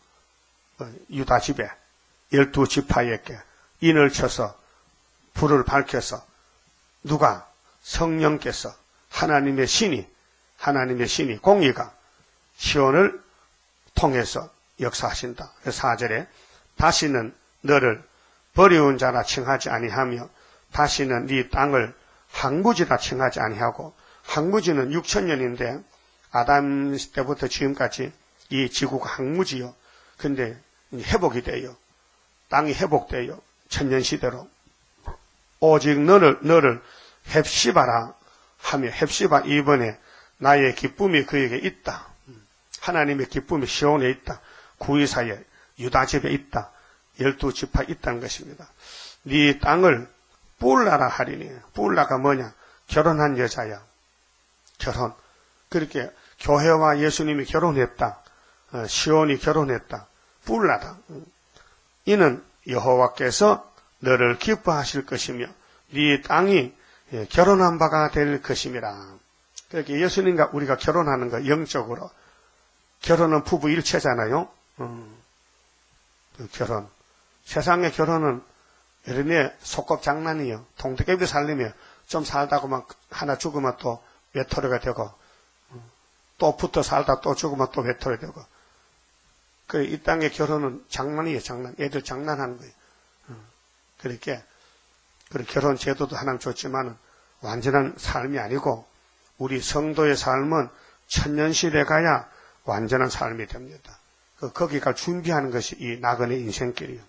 A: 유다 집에 열두 지파에게 인을 쳐서 불을 밝혀서 누가 성령께서 하나님의 신이 하나님의 신이 공의가 시온을 통해서 역사하신다. 사 절에 다시는 너를 버리운 자라 칭하지 아니하며 다시는 네 땅을 항무지라 칭하지 아니하고 항무지는 육천 년인데 아담 때부터 지금까지 이 지구가 항무지요. 근데 회복이 돼요. 땅이 회복돼요. 천년시대로. 오직 너를 너를 헵시바라 하며 헵시바 이번에 나의 기쁨이 그에게 있다. 하나님의 기쁨이 시온에 있다. 구이사에 유다 집에 있다. 열두 지파에 있다는 것입니다. 네 땅을 뿔라라 하리니. 뿔라가 뭐냐? 결혼한 여자야. 결혼. 그렇게 교회와 예수님이 결혼했다. 시온이 결혼했다. 뿔라다. 이는 여호와께서 너를 기뻐하실 것이며 네 땅이 결혼한 바가 될 것임이라. 그렇게 예수님과 우리가 결혼하는 거 영적으로. 결혼은 부부 일체잖아요. 음, 그 결혼. 세상의 결혼은 여름에 속꿉 장난이에요. 동태깨비 살려면 좀 살다가 막 하나 죽으면 또 외톨이가 되고 또 붙어 살다 또 죽으면 또 외톨이 되고. 그 이 땅의 결혼은 장난이에요. 장난. 애들 장난하는 거예요. 그렇게 그 결혼 제도도 하나님 줬지만 완전한 삶이 아니고 우리 성도의 삶은 천년시대 가야 완전한 삶이 됩니다. 그 거기가 준비하는 것이 이 나그네 인생길이에요.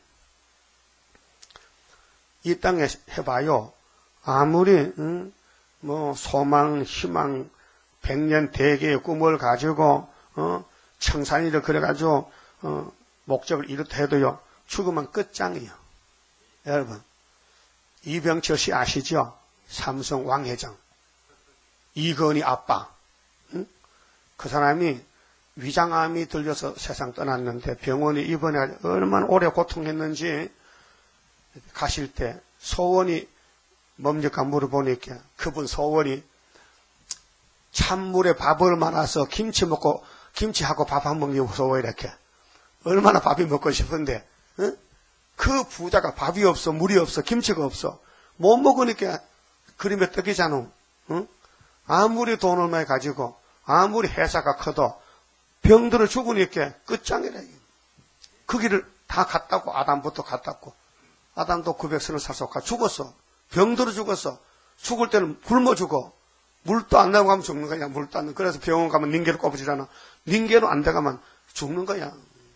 A: 이 땅에 해봐요. 아무리 응? 뭐 소망, 희망, 백년 대계의 꿈을 가지고 어? 청산이를 그래가지고 어? 목적을 이루다 해도요. 죽으면 끝장이에요. 여러분 이병철 씨 아시죠? 삼성 왕회장 이건희 아빠. 응? 그 사람이 위장암이 들려서 세상 떠났는데 병원에 입원해 얼마나 오래 고통했는지 가실 때 소원이 뭡니까 물어보니까 그분 소원이 찬물에 밥을 말아서 김치 먹고 김치하고 밥 한 먹는 게 소원 이렇게 얼마나 밥이 먹고 싶은데 응? 그 부자가 밥이 없어 물이 없어 김치가 없어 못 먹으니까 그림에 떡이잖아. 응? 아무리 돈을 많이 가지고 아무리 회사가 커도 병들어 죽으니까 끝장이라. 그 길을 다 갔다고 아담부터 갔다고. 아담도 구백 선을 사서 가 죽었어. 병들어 죽었어. 죽을 때는 굶어 죽어. 물도 안 나고 가면 죽는 거야. 물도 안 나고. 그래서 병원 가면 닌게로 꼽으지잖아. 닌게로 안 돼가면 죽는 거야.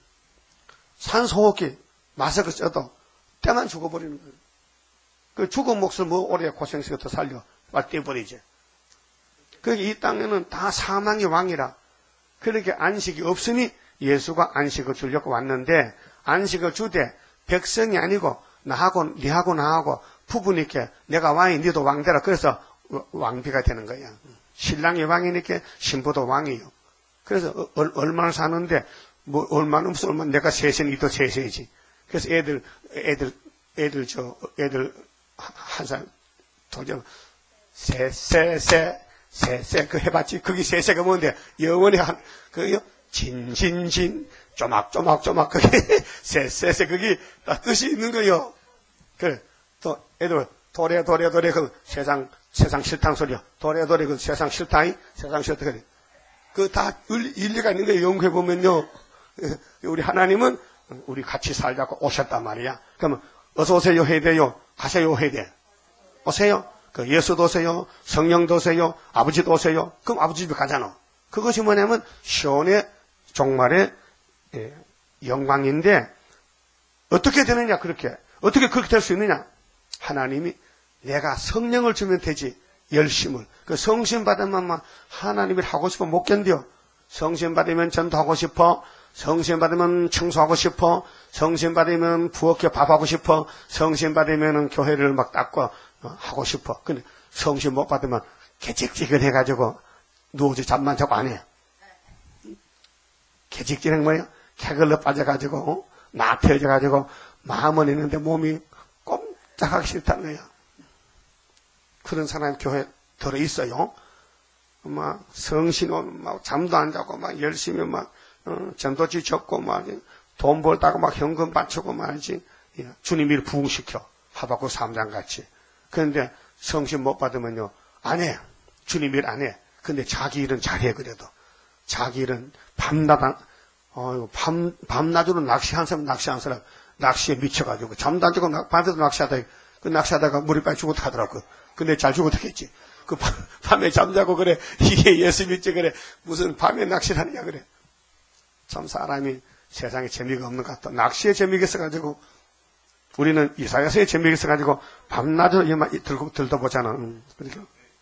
A: 산소호흡기 마스크 써도 때만 죽어버리는 거야. 그 죽은 몫을 뭐 오래 고생해서 더 살려. 말 떼버리지. 그러니까 이 땅에는 다 사망의 왕이라. 그렇게 안식이 없으니 예수가 안식을 주려고 왔는데 안식을 주되 백성이 아니고 나하고 니하고 나하고 부부니까 내가 왕이 니도 왕되라. 그래서 왕비가 되는 거야. 신랑이 왕이니까 신부도 왕이요. 그래서 얼마나 사는데 뭐 얼마나 없어 얼마나 내가 세세 니도 세세이지. 그래서 애들 애들 애들 저 애들 한 살 도저 세세세 세세 그 해봤지? 그게 세세가 뭔데 영원히 한 그요 진진진 쪼막쪼막쪼막 그게 세세세 그게 다 뜻이 있는 거요. 그 또 애들 도래 도래 도래 그 세상 세상 싫다는 소리요. 도래 도래 그 세상 싫다이 세상 싫다 그래. 그 다 일리가 있는 거예요. 연구해 보면요. 우리 하나님은 우리 같이 살자고 오셨단 말이야. 그러면 어서 오세요 해야 돼요. 가세요 해야 돼. 오세요. 그 예수도 오세요. 성령도 오세요. 아버지도 오세요. 그럼 아버지 집에 가잖아. 그것이 뭐냐면 시온의 종말의 예, 영광인데 어떻게 되느냐 그렇게. 어떻게 그렇게 될 수 있느냐. 하나님이 내가 성령을 주면 되지. 열심을. 그 성신 받으면 하나님이 하고 싶어 못 견뎌. 성신 받으면 전도하고 싶어. 성신 받으면 청소하고 싶어. 성신 받으면 부엌에 밥하고 싶어. 성신 받으면 교회를 막 닦고 하고 싶어. 근데 성신 못 받으면 개직지근해가지고 누워서 잠만 자고 안 해. 개직지근 뭐야? 캐글러 빠져가지고 나태해져가지고 마음은 있는데 몸이 꼼짝하기 싫다는 거야. 그런 사람이 교회에 들어있어요. 막 성신은 막 잠도 안 자고 막 열심히 막 어, 전도지 적고 막 돈 벌다가 막 현금 바치고 말이지. 예, 주님이 부흥시켜. 하박국 삼 장 같이. 그런데 성신 못 받으면요. 안 해. 주님 일 안 해. 근데 자기 일은 잘해 그래도. 자기 일은 밤낮 어, 밤, 밤낮으로 낚시한 사람 낚시한 사람 낚시에 미쳐가지고 잠도 안 자고 밤에도 낚시하다 그 낚시하다가 물이 빠져 죽었다 하더라고. 근데 잘 죽었겠지. 그 밤, 밤에 잠자고 그래. 이게 예수 믿지 그래. 무슨 밤에 낚시를 하느냐 그래. 참 사람이 세상에 재미가 없는 것 같아. 낚시에 재미가 있어가지고 우리는 이사야서에 재미가 있어가지고 밤낮으로 이만 들고 들다 보잖아. 음, 그러니까.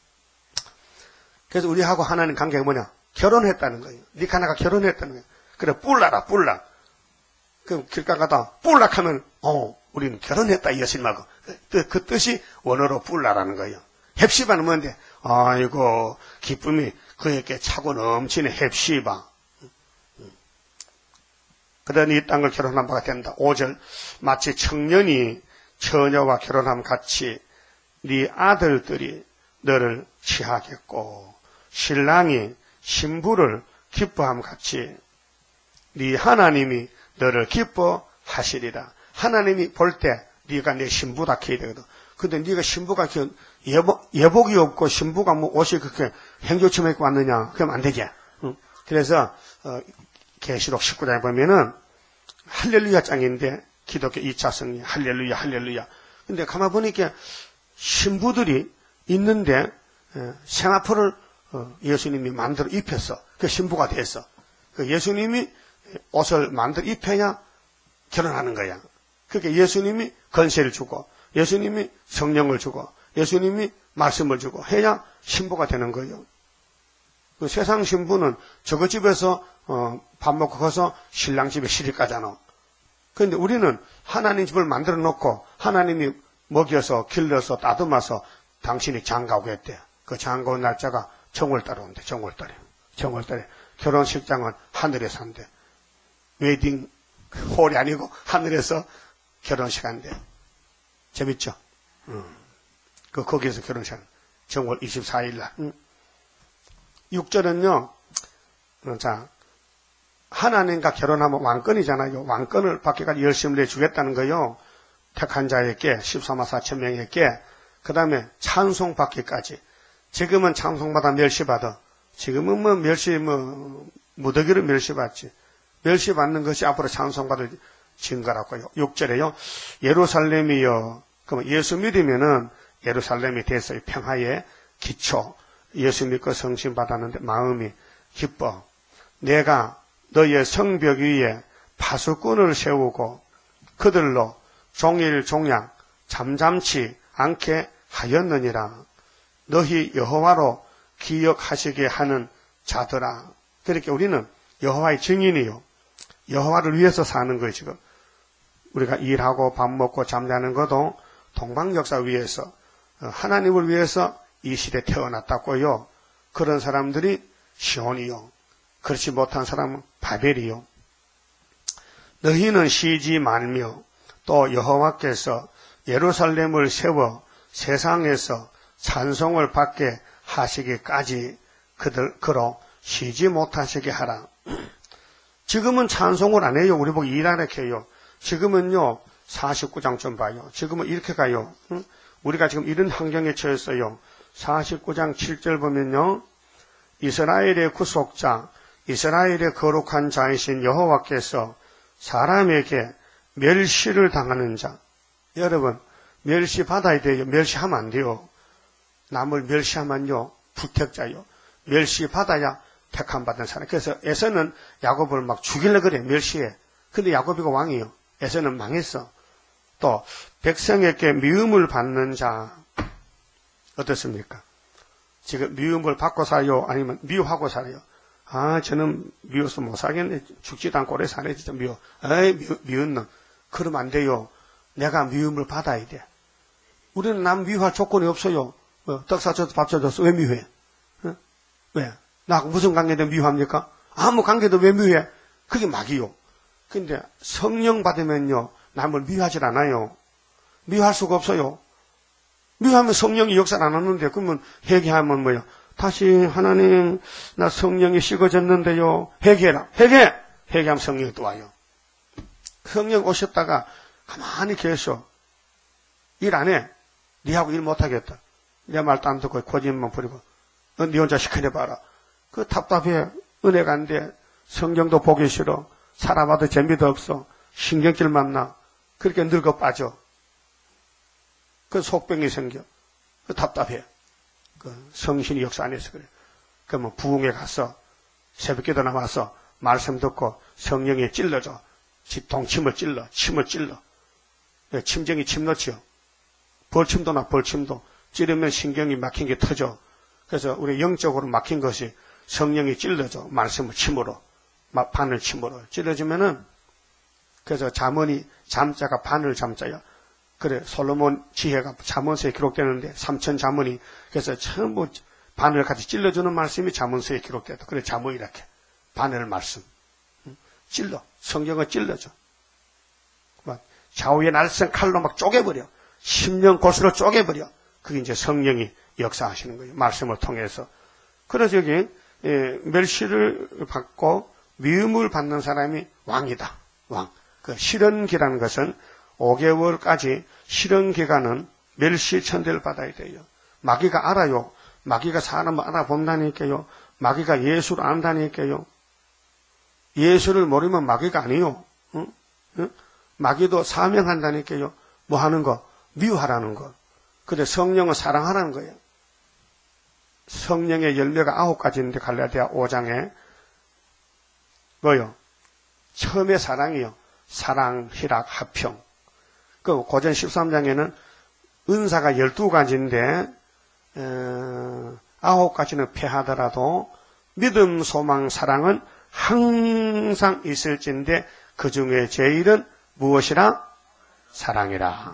A: 그래서 우리하고 하나님 관계가 뭐냐? 결혼했다는 거예요. 니카나가 결혼했다는 거예요. 그래 뿔라라 뿔라. 그럼 길가 가다 뿔락하면 어 우리는 결혼했다 예수님하고 그, 그 뜻이 원어로 뿔라라는 거예요. 헵시바는 뭔데? 아이고 기쁨이 그에게 차고 넘치는 헵시바. 그러니 이 땅을 결혼한 바가 된다. 오 절 마치 청년이 처녀와 결혼함 같이 네 아들들이 너를 취하겠고 신랑이 신부를 기뻐함 같이 네 하나님이 너를 기뻐하시리라. 하나님이 볼 때 네가 내 신부다 해야 되거든. 근데 네가 신부가 예복, 예복이 없고 신부가 뭐 옷이 그렇게 행조처럼 입고 왔느냐 그러면 안 되지. 응? 그래서 어, 계시록 십구 장에 보면은 할렐루야 장인데 기독교 이 차 성리 할렐루야 할렐루야. 근데 가만 보니까 신부들이 있는데 세마포를 예수님이 만들어 입혔어. 그 신부가 됐어. 그 예수님이 옷을 만들어 입혀야 결혼하는 거야. 그러니까 예수님이 권세를 주고 예수님이 성령을 주고 예수님이 말씀을 주고 해야 신부가 되는 거예요. 그 세상 신부는 저거 집에서 어, 밥 먹고 가서 신랑 집에 시집 가잖아. 그런데 우리는 하나님 집을 만들어 놓고 하나님이 먹여서 길러서 따듬어서 당신이 장가오겠대. 그 장가온 날짜가 정월달에 온대. 정월달에. 정월달에 결혼식장은 하늘에서 한대. 웨딩 홀이 아니고 하늘에서 결혼식 한대. 재밌죠? 음. 그, 거기에서 결혼식 한 정월 이십사일 날. 음. 육 절은요, 자, 하나님과 결혼하면 왕권이잖아요. 왕권을 받기까지 열심을 내주겠다는 거요. 택한 자에게, 십삼만 사천 명에게, 그 다음에 찬송 받기까지. 지금은 찬송받아 멸시받아. 지금은 뭐 멸시, 뭐, 무더기로 멸시받지. 멸시받는 것이 앞으로 찬송받을 증거라고요. 육 절에요. 예루살렘이여. 그럼 예수 믿으면은 예루살렘이 됐어요. 평화의 기초. 예수 믿고 성신 받았는데 마음이 기뻐. 내가 너의 성벽 위에 파수꾼을 세우고 그들로 종일 종양 잠잠치 않게 하였느니라. 너희 여호와로 기억하시게 하는 자들아. 그렇게 우리는 여호와의 증인이요. 여호와를 위해서 사는 거예요. 지금 우리가 일하고 밥 먹고 잠자는 것도 동방역사 위해서 하나님을 위해서 이 시대에 태어났다고요. 그런 사람들이 시온이요. 그렇지 못한 사람은 바벨이요. 너희는 쉬지 말며 또 여호와께서 예루살렘을 세워 세상에서 찬송을 받게 하시기까지 그들 그로 쉬지 못하시게 하라. 지금은 찬송을 안 해요. 우리 보고 일 안 해요. 지금은요 사십구 장 좀 봐요. 지금은 이렇게 가요. 응? 우리가 지금 이런 환경에 처했어요. 사십구 장 칠 절 보면요. 이스라엘의 구속자, 이스라엘의 거룩한 자이신 여호와께서 사람에게 멸시를 당하는 자. 여러분, 멸시 받아야 돼요. 멸시하면 안 돼요. 남을 멸시하면요, 불택자요. 멸시 받아야 택함 받은 사람. 그래서 에서는 야곱을 막 죽이려고 그래, 멸시해. 근데 야곱이가 왕이요. 에서는 망했어. 또, 백성에게 미움을 받는 자. 어떻습니까? 지금 미움을 받고 살아요? 아니면 미워하고 살아요? 아, 저는 미워서 못 살겠네. 죽지도 않고 오래 사네. 진짜 미워. 에이, 미, 미운 놈. 그러면 안 돼요. 내가 미움을 받아야 돼. 우리는 남 미워할 조건이 없어요. 어, 떡 사줘서 밥 사줘서 왜 미워해? 어? 왜? 나하고 무슨 관계인데 미워합니까? 아무 관계도 왜 미워해? 그게 막이요. 근데 성령 받으면요. 남을 미워하질 않아요. 미워할 수가 없어요. 미워하면 성령이 역사를 안 하는데, 그러면 회개하면 뭐야? 다시 하나님, 나 성령이 식어졌는데요. 회개해라. 회개! 회개하면 성령이 또 와요. 성령 오셨다가 가만히 계셔. 일 안 해. 니하고 일 못하겠다. 내 말도 안 듣고 고집만 부리고. 너 니 혼자 시켜내봐라. 그 답답해. 은혜가 안 돼. 성경도 보기 싫어. 살아봐도 재미도 없어. 신경질 만나. 그렇게 늙어 빠져. 그 속병이 생겨. 그 답답해. 그 성신이 역사 안 해서 그래. 그러면 부흥에 가서 새벽기도 나와서 말씀 듣고 성령에 찔러줘. 동침을 찔러. 침을 찔러. 침정이 침 넣지요. 벌침도 나 벌침도. 찌르면 신경이 막힌 게 터져. 그래서 우리 영적으로 막힌 것이 성령이 찔러줘. 말씀을 침으로. 바늘 침으로. 찔러주면은 그래서 잠언이 잠자가 바늘 잠자야. 그래 솔로몬 지혜가 잠언서에 기록되는데 삼천 잠언이 그래서 전부 바늘 같이 찔러주는 말씀이 잠언서에 기록되다. 그래 잠언 이렇게 바늘 말씀 찔러 성경을 찔러줘. 막 좌우의 날쌘 칼로 막 쪼개버려. 심령 골수로 쪼개버려. 그게 이제 성령이 역사하시는 거예요. 말씀을 통해서. 그래서 여기 예, 멸시를 받고 미움을 받는 사람이 왕이다. 왕. 그 실현기라는 것은 오 개월까지 실현기간은 멸시천대를 받아야 돼요. 마귀가 알아요. 마귀가 사람을 알아본다니까요. 마귀가 예수를 안다니까요. 예수를 모르면 마귀가 아니요. 응? 응? 마귀도 사명한다니까요. 뭐 하는 거? 미워하라는 거. 근데 성령은 사랑하라는 거예요. 성령의 열매가 아홉 가지 있는데 갈라디아 오 장에 뭐요? 처음에 사랑이요. 사랑, 희락, 화평. 그 고전 십삼 장에는 은사가 열두 가지인데 어, 아홉 가지는 패하더라도 믿음, 소망, 사랑은 항상 있을진데 그 중에 제일은 무엇이라? 사랑이라.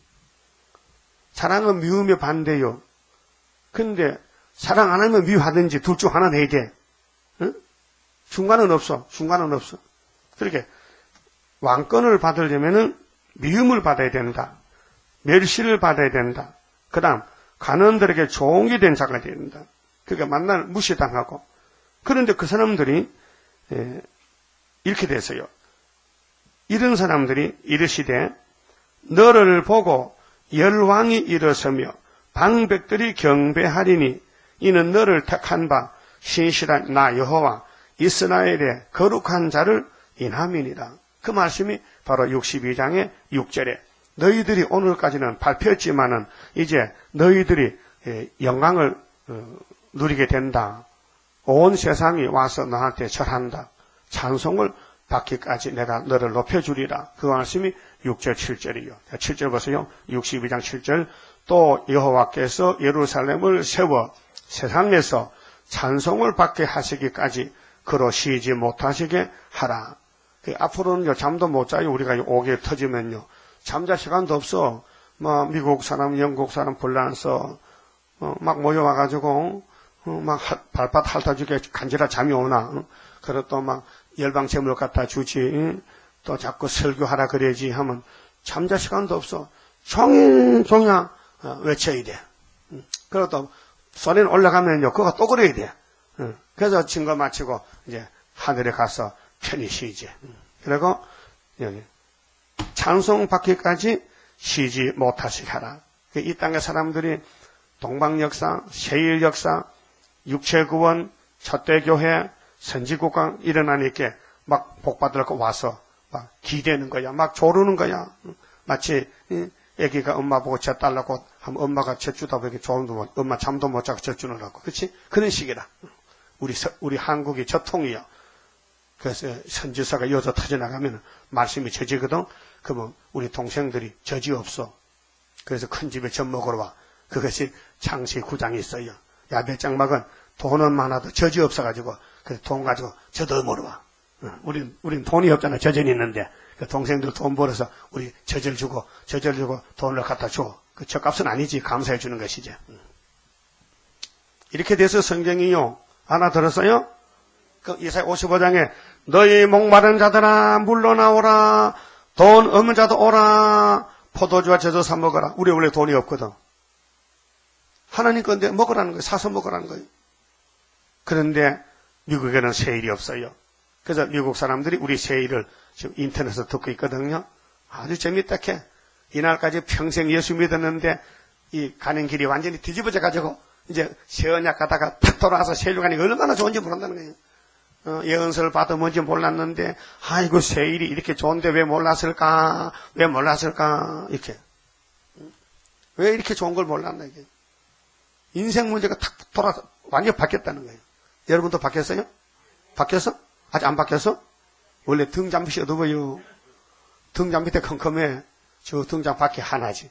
A: 사랑은 미움의 반대요. 근데 사랑 안 하면 미워하든지 둘 중 하나는 해야 돼. 응? 중간은 없어. 중간은 없어. 그렇게 왕권을 받으려면은 미움을 받아야 된다. 멸시를 받아야 된다. 그 다음 간원들에게 종이 된 자가 되어야 된다. 그러니까 만날 무시당하고. 그런데 그 사람들이 예, 이렇게 됐어요. 이런 사람들이 이르시되 너를 보고 열왕이 일어서며 방백들이 경배하리니 이는 너를 택한 바 신실한 나 여호와 이스라엘의 거룩한 자를 인함이니라. 그 말씀이 바로 육십이 장의 육 절에 너희들이 오늘까지는 발표했지만은 이제 너희들이 영광을 누리게 된다. 온 세상이 와서 너한테 절한다. 찬송을 받기까지 내가 너를 높여주리라. 그 말씀이 육 절 칠 절이요. 칠 절 보세요. 육십이 장 칠 절. 또 여호와께서 예루살렘을 세워 세상에서 찬송을 받게 하시기까지 그로 쉬지 못하시게 하라. 앞으로는요, 잠도 못 자요. 우리가 오게 터지면요. 잠잘 시간도 없어. 뭐, 미국 사람, 영국 사람 불란서, 어, 막 모여와가지고, 어, 막 발밭 핥아주게 간지라 잠이 오나. 어? 그리고 또 막 열방제물 갖다 주지. 응? 또 자꾸 설교하라 그래야지 하면 잠잘 시간도 없어. 종일 종야 어, 외쳐야 돼. 응? 그리고 또 소리는 올라가면요, 그거 또 그래야 돼. 응? 그래서 증거 마치고 이제 하늘에 가서 편히 쉬지. 응? 그리고 여기 찬송 받기까지 쉬지 못하시게 하라. 이 땅의 사람들이 동방역사, 세일역사, 육체구원, 첫대교회, 선지국강 일어나니까 막 복받으려고 와서 막 기대는 거야. 막 조르는 거야. 마치 애기가 엄마 보고 젖 달라고 하면 엄마가 젖 주다 보니까 조름도 못, 엄마 잠도 못 자고 젖 주느라고. 그렇지? 그런 식이라. 우리, 우리 한국이 젖통이요. 그래서 선지서가 여자 터져나가면 말씀이 젖이거든. 그러면 우리 동생들이 젖이 없어. 그래서 큰 집에 젖 먹으러 와. 그것이 창세 구 장이 있어요. 야別장막은 돈은 많아도 젖이 없어가지고 그래서 돈 가지고 젖 얻으러 와. 우린, 우린 돈이 없잖아. 젖은 있는데 그 동생들 돈 벌어서 우리 젖을 주고 젖을 주고 돈을 갖다 줘. 그 젖값은 아니지. 감사해 주는 것이지. 이렇게 돼서 성경이요. 하나 들었어요? 그 이사야 오십오 장에 너희 목마른 자들아 물러나오라. 돈 없는 자도 오라. 포도주와 젖어 사 먹어라. 우리 원래 돈이 없거든. 하나님 건데 먹으라는 거예요. 사서 먹으라는 거예요. 그런데 미국에는 세일이 없어요. 그래서 미국 사람들이 우리 세일을 지금 인터넷에서 듣고 있거든요. 아주 재밌다 캐. 이날까지 평생 예수 믿었는데 이 가는 길이 완전히 뒤집어져 가지고 이제 세언약 가다가 탁 돌아와서 세일 가는 게 얼마나 좋은지 모른다는 거예요. 어, 예언서를 봐도 뭔지 몰랐는데 아이고 세일이 이렇게 좋은데 왜 몰랐을까? 왜 몰랐을까? 이렇게. 왜 이렇게 좋은 걸 몰랐나 이게. 인생 문제가 탁 돌아 완전히 바뀌었다는 거예요. 여러분도 바뀌었어요? 바뀌었어? 아직 안 바뀌었어? 원래 등잔빛이 어두워요. 등잔 밑에 컴컴해. 저 등잔 밖에 하나지.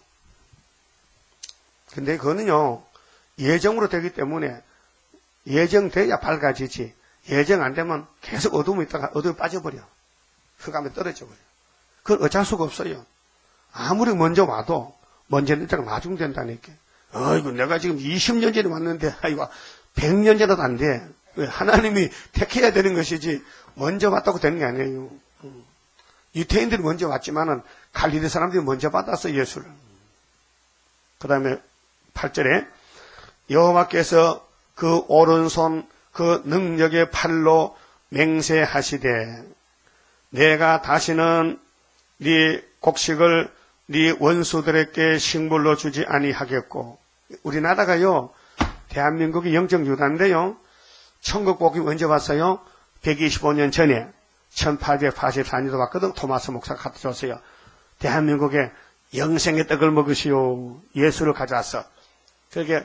A: 근데 그거는요, 예정으로 되기 때문에 예정돼야 밝아지지. 예정 안 되면 계속 어둠에 있다가 어둠에 빠져버려. 흑암에 떨어져 버려. 그건 어쩔 수가 없어요. 아무리 먼저 와도 먼저 있다가 나중된다니까. 아이고, 내가 지금 이십 년 전에 왔는데, 아이고, 백 년 전에도 안 돼. 왜? 하나님이 택해야 되는 것이지, 먼저 왔다고 되는 게 아니에요. 유태인들이 먼저 왔지만은, 갈릴리 사람들이 먼저 받았어, 예수를. 그 다음에, 팔 절에, 여호와께서 그 오른손, 그 능력의 팔로 맹세하시되, 내가 다시는 네 곡식을 네 원수들에게 식물로 주지 아니하겠고, 우리나라가요, 대한민국이 영적 유다인데요, 천국 복음이 언제 왔어요? 백이십오 년 전에 천팔백팔십사 년도 왔거든. 토마스 목사가 갖다 줬어요. 대한민국에 영생의 떡을 먹으시오. 예수를 가져왔어. 그게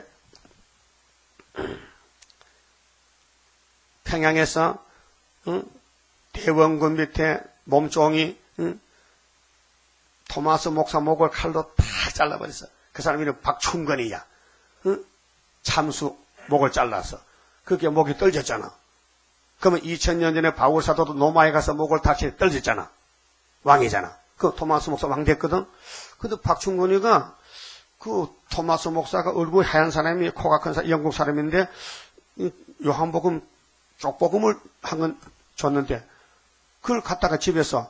A: 평양에서 응? 대원군 밑에 몸종이 응? 토마스 목사 목을 칼로 다 잘라버렸어. 그 사람 이름 박충건이야. 응? 참수 목을 잘랐어. 그게 목이 떨어졌잖아. 그러면 이천 년 전에 바울 사도도 로마에 가서 목을 다시 떨어졌잖아. 왕이잖아. 그 토마스 목사 왕 됐거든. 근데 박충건이가 그 토마스 목사가 얼굴 하얀 사람이 코가 큰 사람, 영국 사람인데 요한복음 쪽복음을 한 건 줬는데 그걸 갖다가 집에서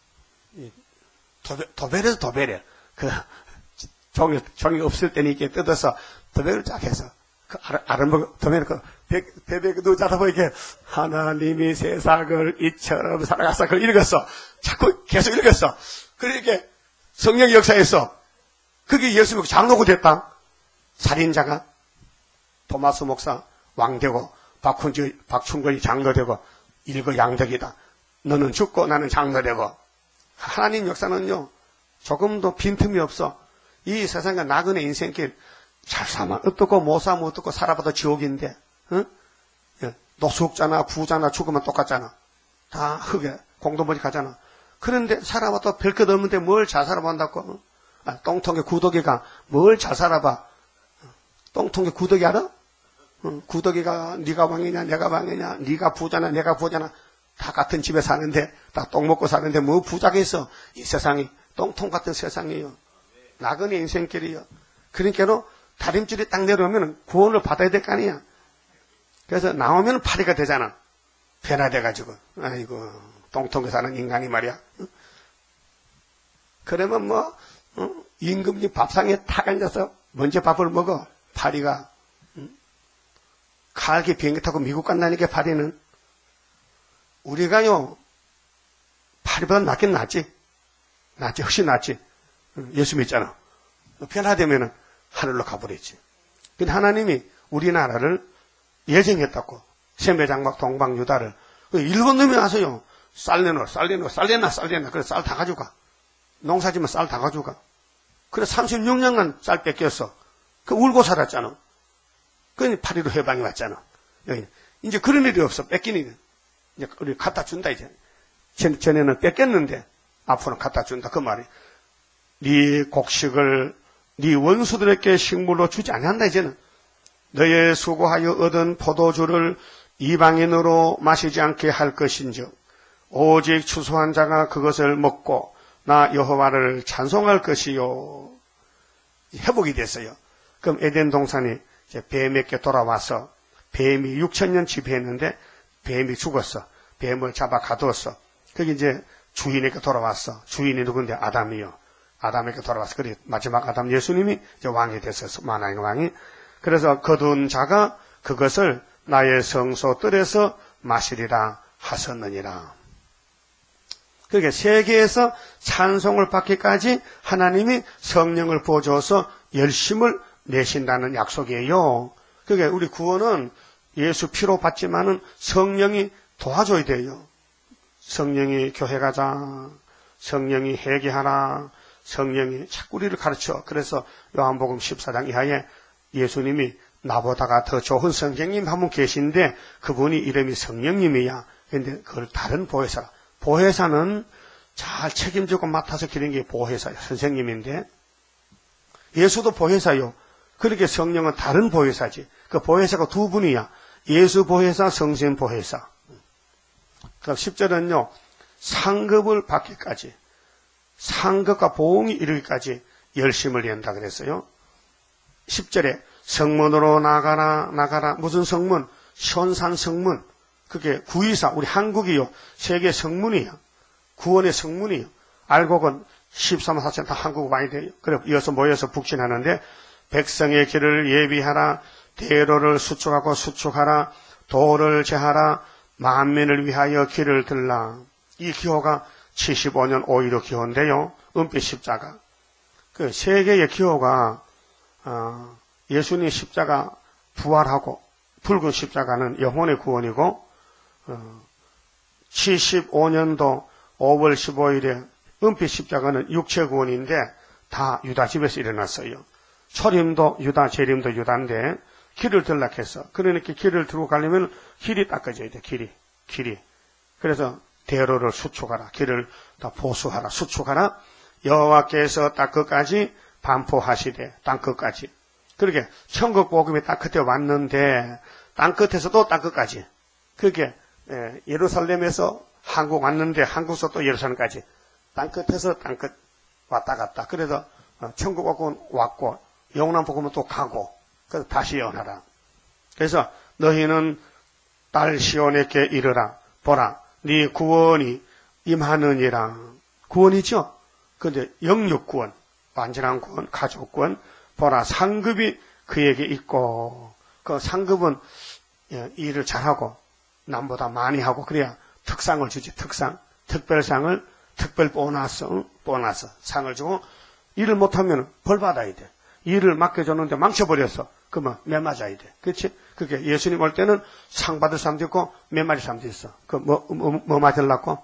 A: 도배, 도배래서 도배래. 그 종이 종이 없을 때는 이렇게 뜯어서 도배를 쫙 해서 그 아름먹 도배를 그 베베 그 자다 이렇게 하나님이 세상을 이처럼 살아가서 그걸 읽었어. 자꾸 계속 읽었어. 그렇게 성령 역사에서 그게 예수 믿고 장로가 됐다. 살인자가 토마스 목사 왕되고 박훈지 박충건이 장로되고 일거양득이다. 너는 죽고 나는 장로되고. 하나님 역사는요 조금도 빈틈이 없어. 이 세상과 나그네 인생길 잘 살면 어떻고 못 살면 어떻고 살아봐도 지옥인데, 응? 노숙자나 부자나 죽으면 똑같잖아. 다 흙에 공동머리 가잖아. 그런데 살아봐도 별 것 없는데 뭘 잘 살아본다고? 아, 똥통에 구더기가 뭘 잘 살아봐? 똥통에 구더기 알아? 응, 구더기가 네가 왕이냐 내가 왕이냐 네가 부자냐 내가 부자냐 다 같은 집에 사는데 다 똥 먹고 사는데 뭐 부자가 있어? 이 세상이 똥통 같은 세상이에요. 나그네 인생길이요. 그러니까는 다림줄이 딱 내려오면 구원을 받아야 될 거 아니야. 그래서 나오면 파리가 되잖아. 변화돼가지고. 아이고, 똥통에 사는 인간이 말이야. 응? 그러면 뭐, 응? 임금님 밥상에 탁 앉아서 먼저 밥을 먹어. 파리가. 응? 가을기 비행기 타고 미국 간다니까 파리는. 우리가요, 파리보다 낫긴 낫지. 낫지, 훨씬 낫지. 예수 믿잖아. 변화되면은 하늘로 가버렸지. 근데 하나님이 우리나라를 예정했다고. 세매장막 동방유다를. 일본 놈이 와서요. 쌀 내놓아, 쌀 내놓아, 쌀 내놔, 쌀 내놔. 그래서 쌀 다 가져가. 농사지면 쌀 다 가져가. 그래 삼십육 년간 쌀 뺏겼어. 그 울고 살았잖아. 그러니 파리로 해방이 왔잖아. 여기. 이제 그런 일이 없어. 뺏기는. 이제 우리 갖다 준다, 이제. 전, 전에는 뺏겼는데, 앞으로는 갖다 준다. 그 말이. 네 곡식을 네 원수들에게 식물로 주지 아니한다, 이제는. 너의 수고하여 얻은 포도주를 이방인으로 마시지 않게 할 것인즉 오직 추수한 자가 그것을 먹고 나 여호와를 찬송할 것이요. 회복이 됐어요. 그럼 에덴 동산이 이제 뱀에게 돌아와서 뱀이 육천 년 지배했는데 뱀이 죽었어. 뱀을 잡아 가두었어. 그게 이제 주인에게 돌아왔어. 주인이 누군데? 아담이요. 아담에게 돌아왔어. 그래 마지막 아담 예수님이 이제 왕이 됐었어. 만왕의 왕이. 그래서 거둔 자가 그것을 나의 성소 뜰에서 마시리라 하셨느니라. 그러니까 세계에서 찬송을 받기까지 하나님이 성령을 부어줘서 열심을 내신다는 약속이에요. 그러니까 우리 구원은 예수 피로 받지만은 성령이 도와줘야 돼요. 성령이 교회 가자. 성령이 회개하라. 성령이 자꾸 우리를 가르쳐. 그래서 요한복음 십사 장 이하에 예수님이 나보다가 더 좋은 선생님 한 분 계신데 그분이 이름이 성령님이야. 그런데 그걸 다른 보혜사. 보혜사는 잘 책임지고 맡아서 기른 게 보혜사야. 선생님인데 예수도 보혜사요. 그렇게 성령은 다른 보혜사지. 그 보혜사가 두 분이야. 예수 보혜사, 성신 보혜사. 그럼 십 절은요. 상급을 받기까지 상급과 보응이 이르기까지 열심을 낸다 그랬어요. 십 절에 성문으로 나가라 나가라. 무슨 성문? 현산 성문. 그게 구이사. 우리 한국이요. 세계 성문이요. 구원의 성문이요. 알곡은 십삼 사천 다 한국 많이 돼요. 그래 이어서 모여서 북진하는데 백성의 길을 예비하라. 대로를 수축하고 수축하라. 도를 제하라. 만민을 위하여 길을 들라. 이 기호가 칠십오 년 오일오 기호인데요. 은빛 십자가. 그 세계의 기호가 어, 예수님 십자가 부활하고 붉은 십자가는 영혼의 구원이고 어, 칠십오 년도 오월 십오일에 은빛 십자가는 육체 구원인데 다 유다 집에서 일어났어요. 초림도 유다, 재림도 유다인데 길을 들락해서 그러니까 길을 들고 가려면 길이 닦아져야 돼. 길이. 길이. 그래서 대로를 수축하라. 길을 다 보수하라. 수축하라. 여호와께서 딱 끝까지 반포하시되 땅 끝까지. 그렇게 천국 복음이 딱 끝에 왔는데 땅 끝에서도 땅 끝까지. 그렇게 예루살렘에서 한국 왔는데 한국에서 또 예루살렘까지. 땅 끝에서 땅 끝 왔다 갔다. 그래서 천국 복음은 왔고 영원한 복음은 또 가고. 그래서 다시 예언하라. 그래서 너희는 딸 시온에게 이르라. 보라. 네 구원이 임하느니라. 구원이죠. 그런데 영육 구원, 완전한 구원, 가족 구원, 보라 상급이 그에게 있고, 그 상급은 일을 잘하고 남보다 많이 하고 그래야 특상을 주지. 특상, 특별상을, 특별 보너스, 보너스 상을 주고, 일을 못하면 벌 받아야 돼. 일을 맡겨줬는데 망쳐버렸어. 그러면 매 맞아야 돼. 그렇지? 그게 예수님 올 때는 상 받을 사람도 있고 매 맞을 사람도 있어. 그 뭐 뭐 뭐 맞으려고?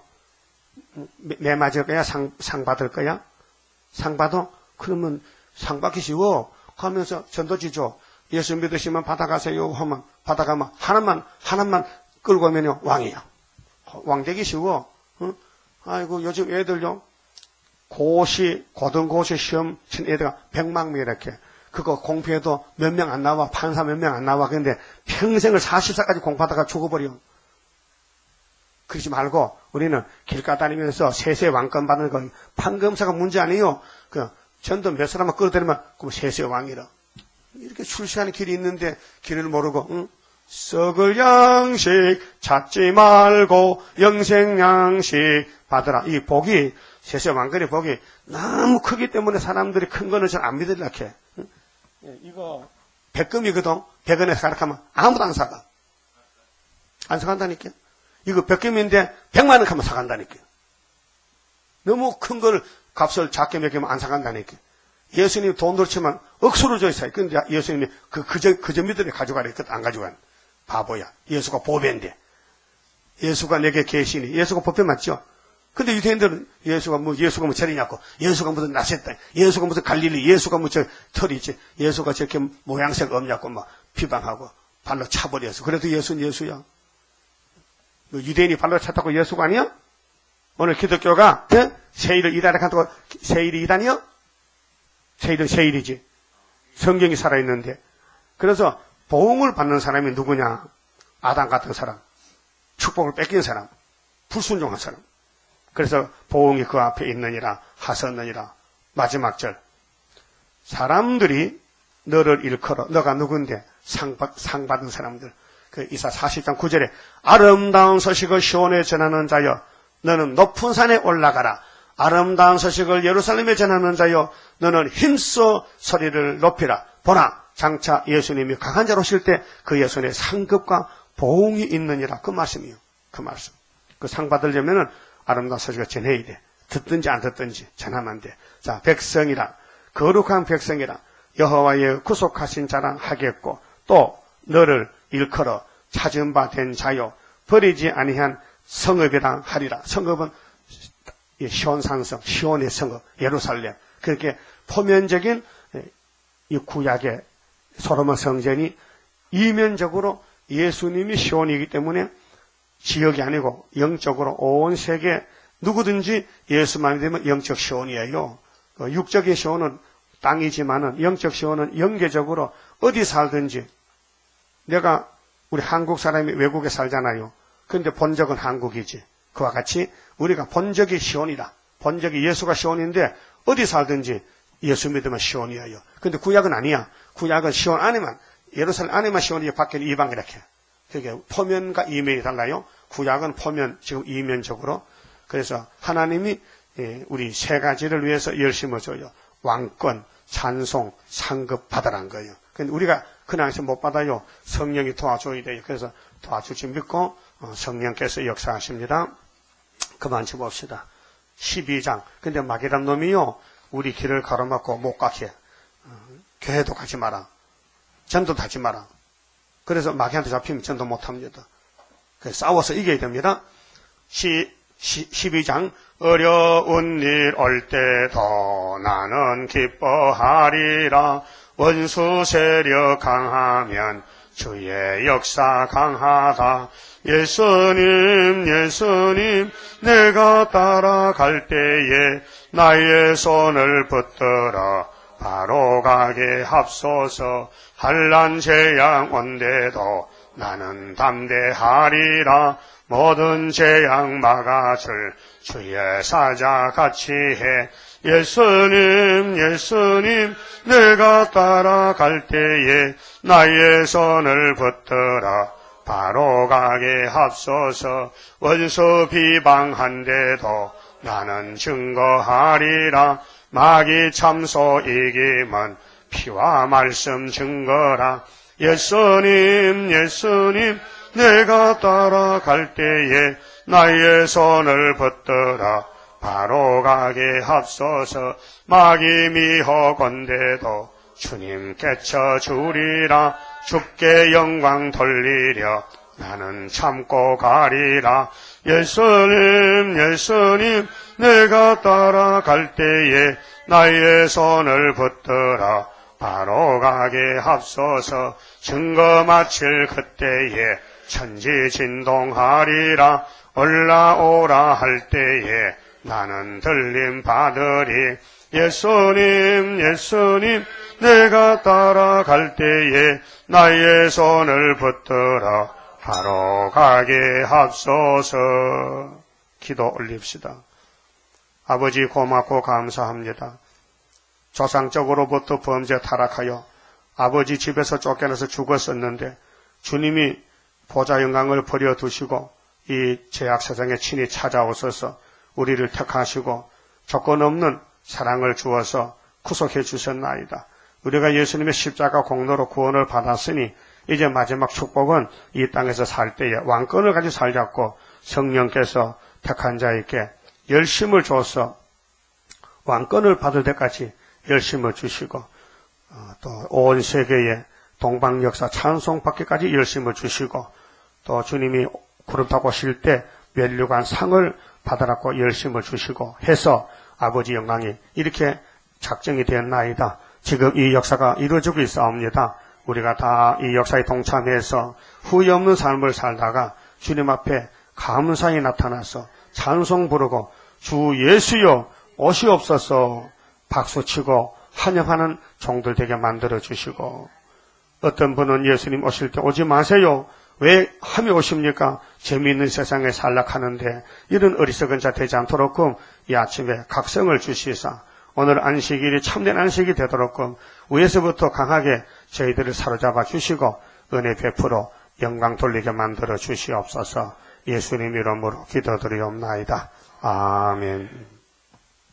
A: 매 맞을 거야? 상 상 받을 거야? 상 받아? 그러면 상 받기 쉬워. 하면서 전도지 줘. 예수 믿으시면 받아가세요 하면 받아가면 하나만 하나만 끌고 오면요 왕이야. 왕 되기 쉬워. 응? 아이고 요즘 애들요 고시 고등고시 시험 친 애들가 백만 명 이렇게 그거 공부해도 몇 명 안 나와. 판사 몇 명 안 나와. 근데 평생을 사십 살까지 공부하다가 죽어버려. 그러지 말고 우리는 길가 다니면서 세세 왕권 받는 거 판검사가 문제 아니에요. 그 전도 몇 사람만 끌어들이면 그럼 세세 왕이라. 이렇게 출세하는 길이 있는데 길을 모르고 응? 썩을 양식 찾지 말고 영생 양식 받으라. 이 복이 세세 왕권의 복이 너무 크기 때문에 사람들이 큰 거는 잘 안 믿으려고 해. 응? 이거 백금이거든. 백 원에 가락하면 아무도 안 사가. 안 사간다니까. 이거 백금인데 백만 원 하면 사간다니까. 너무 큰 걸 값을 작게 매기면 안 사간다니까. 예수님이 돈 들치면 억수로 줘 있어요. 근데 예수님이 그, 그저, 그저 믿으래 가져가래. 그것도 안 가져간. 바보야. 예수가 보배인데. 예수가 내게 계시니. 예수가 보배 맞죠? 근데 유대인들은 예수가 뭐, 예수가 뭐 저리냐고. 예수가 무슨 나셨다. 예수가 무슨 갈릴리. 예수가 뭐 저 털이지. 예수가 저렇게 모양새가 없냐고 막 비방하고 발로 차버려서. 그래도 예수는 예수야. 뭐 유대인이 발로 찼다고 예수가 아니야? 오늘 기독교가, 예? 세일을 이단에 간다고, 세일이 이단이요? 세일은 세일이지. 성경이 살아있는데. 그래서 보응을 받는 사람이 누구냐? 아담 같은 사람. 축복을 뺏긴 사람. 불순종한 사람. 그래서 보응이 그 앞에 있느니라 하셨느니라. 마지막 절. 사람들이 너를 일컬어. 너가 누군데? 상, 상 받은 사람들. 그 이사 사십 장 구 절에 아름다운 소식을 시온에 전하는 자여 너는 높은 산에 올라가라. 아름다운 소식을 예루살렘에 전하는 자여 너는 힘써 소리를 높이라. 보라 장차 예수님이 강한 자로 오실 때 그의 손에 상급과 보응이 있느니라. 그 말씀이요. 그 말씀. 그 상 받으려면은 아름다운 소식을 전해야 돼. 듣든지 안 듣든지 전하면 돼. 자, 백성이라 거룩한 백성이라 여호와의 구속하신 자라 하겠고 또 너를 일컬어 찾은 바 된 자요 버리지 아니한 성읍이라 하리라. 성읍은 시온산성, 시온의 성읍, 예루살렘. 그렇게 포면적인 이 구약의 솔로몬 성전이 이면적으로 예수님이 시온이기 때문에 지역이 아니고 영적으로 온 세계 누구든지 예수만 믿으면 영적 시온이에요. 육적의 시온은 땅이지만은 영적 시온은 영계적으로 어디 살든지 내가 우리 한국 사람이 외국에 살잖아요. 그런데 본적은 한국이지. 그와 같이 우리가 본적이 시온이다. 본적이 예수가 시온인데 어디 살든지 예수 믿으면 시온이에요. 그런데 구약은 아니야. 구약은 시온 안에만 예루살렘 안에만 시온이지 밖에는 이방 이렇게. 그게 포면과 이면이 달라요. 구약은 포면 지금 이면적으로. 그래서 하나님이 우리 세 가지를 위해서 열심을 줘요. 왕권, 찬송, 상급 받으란 거예요. 근데 우리가 그냥에서 못 받아요. 성령이 도와줘야 돼요. 그래서 도와줄지 믿고 성령께서 역사하십니다. 그만 쳐봅시다. 십이 장. 근데 마귀란 놈이요. 우리 길을 가로막고 못 가게. 어, 교회도 가지 마라. 전도도 하지 마라. 그래서 마귀한테 잡히면 전도 못합니다. 그래서 싸워서 이겨야 됩니다. 시, 시, 십이 장. 어려운 일 올 때도 나는 기뻐하리라. 원수 세력 강하면 주의 역사 강하다. 예수님 예수님 내가 따라갈 때에 나의 손을 붙들어 바로 가게 합소서. 환난 재앙 온데도 나는 담대하리라. 모든 재앙 막아줄 주의 사자 같이 해. 예수님 예수님 내가 따라갈 때에 나의 손을 붙들어 바로 가게 합소서. 원수 비방한데도 나는 증거하리라. 마귀 참소 이김은 피와 말씀 증거라. 예수님 예수님 내가 따라갈 때에 나의 손을 붙들어 바로 가게 합소서. 마귀 미혹건데도 주님 깨쳐주리라. 주께 영광 돌리려 나는 참고 가리라. 예수님 예수님 내가 따라갈 때에 나의 손을 붙들어 바로 가게 합소서. 증거 마칠 그때에 천지진동하리라. 올라오라 할 때에 나는 들림 받으리. 예수님 예수님 내가 따라갈 때에 나의 손을 붙들어 바로 가게 합소서. 기도 올립시다. 아버지 고맙고 감사합니다. 조상적으로부터 범죄 타락하여 아버지 집에서 쫓겨나서 죽었었는데 주님이 보좌 영광을 버려두시고 이 죄악 세상에 친히 찾아오셔서 우리를 택하시고 조건 없는 사랑을 주어서 구속해 주셨나이다. 우리가 예수님의 십자가 공로로 구원을 받았으니 이제 마지막 축복은 이 땅에서 살 때에 왕권을 가지고 살자고 성령께서 택한 자에게 열심을 줘서 왕권을 받을 때까지 열심을 주시고 또 온 세계에 동방 역사 찬송 받기까지 열심을 주시고 또 주님이 구름 타고 오실 때 면류관 상을 받으라고 열심을 주시고 해서 아버지 영광이 이렇게 작정이 되었나이다. 지금 이 역사가 이루어지고 있사옵니다. 우리가 다 이 역사에 동참해서 후회 없는 삶을 살다가 주님 앞에 감사히 나타나서 찬송 부르고 주 예수여 오시옵소서 박수치고 환영하는 종들 되게 만들어주시고, 어떤 분은 예수님 오실 때 오지 마세요. 왜 함이 오십니까? 재미있는 세상에 살락하는데 이런 어리석은 자 되지 않도록끔 이 아침에 각성을 주시사 오늘 안식일이 참된 안식이 되도록끔 위에서부터 강하게 저희들을 사로잡아 주시고 은혜 베풀어 영광 돌리게 만들어 주시옵소서. 예수님 이름으로 기도드리옵나이다. 아멘.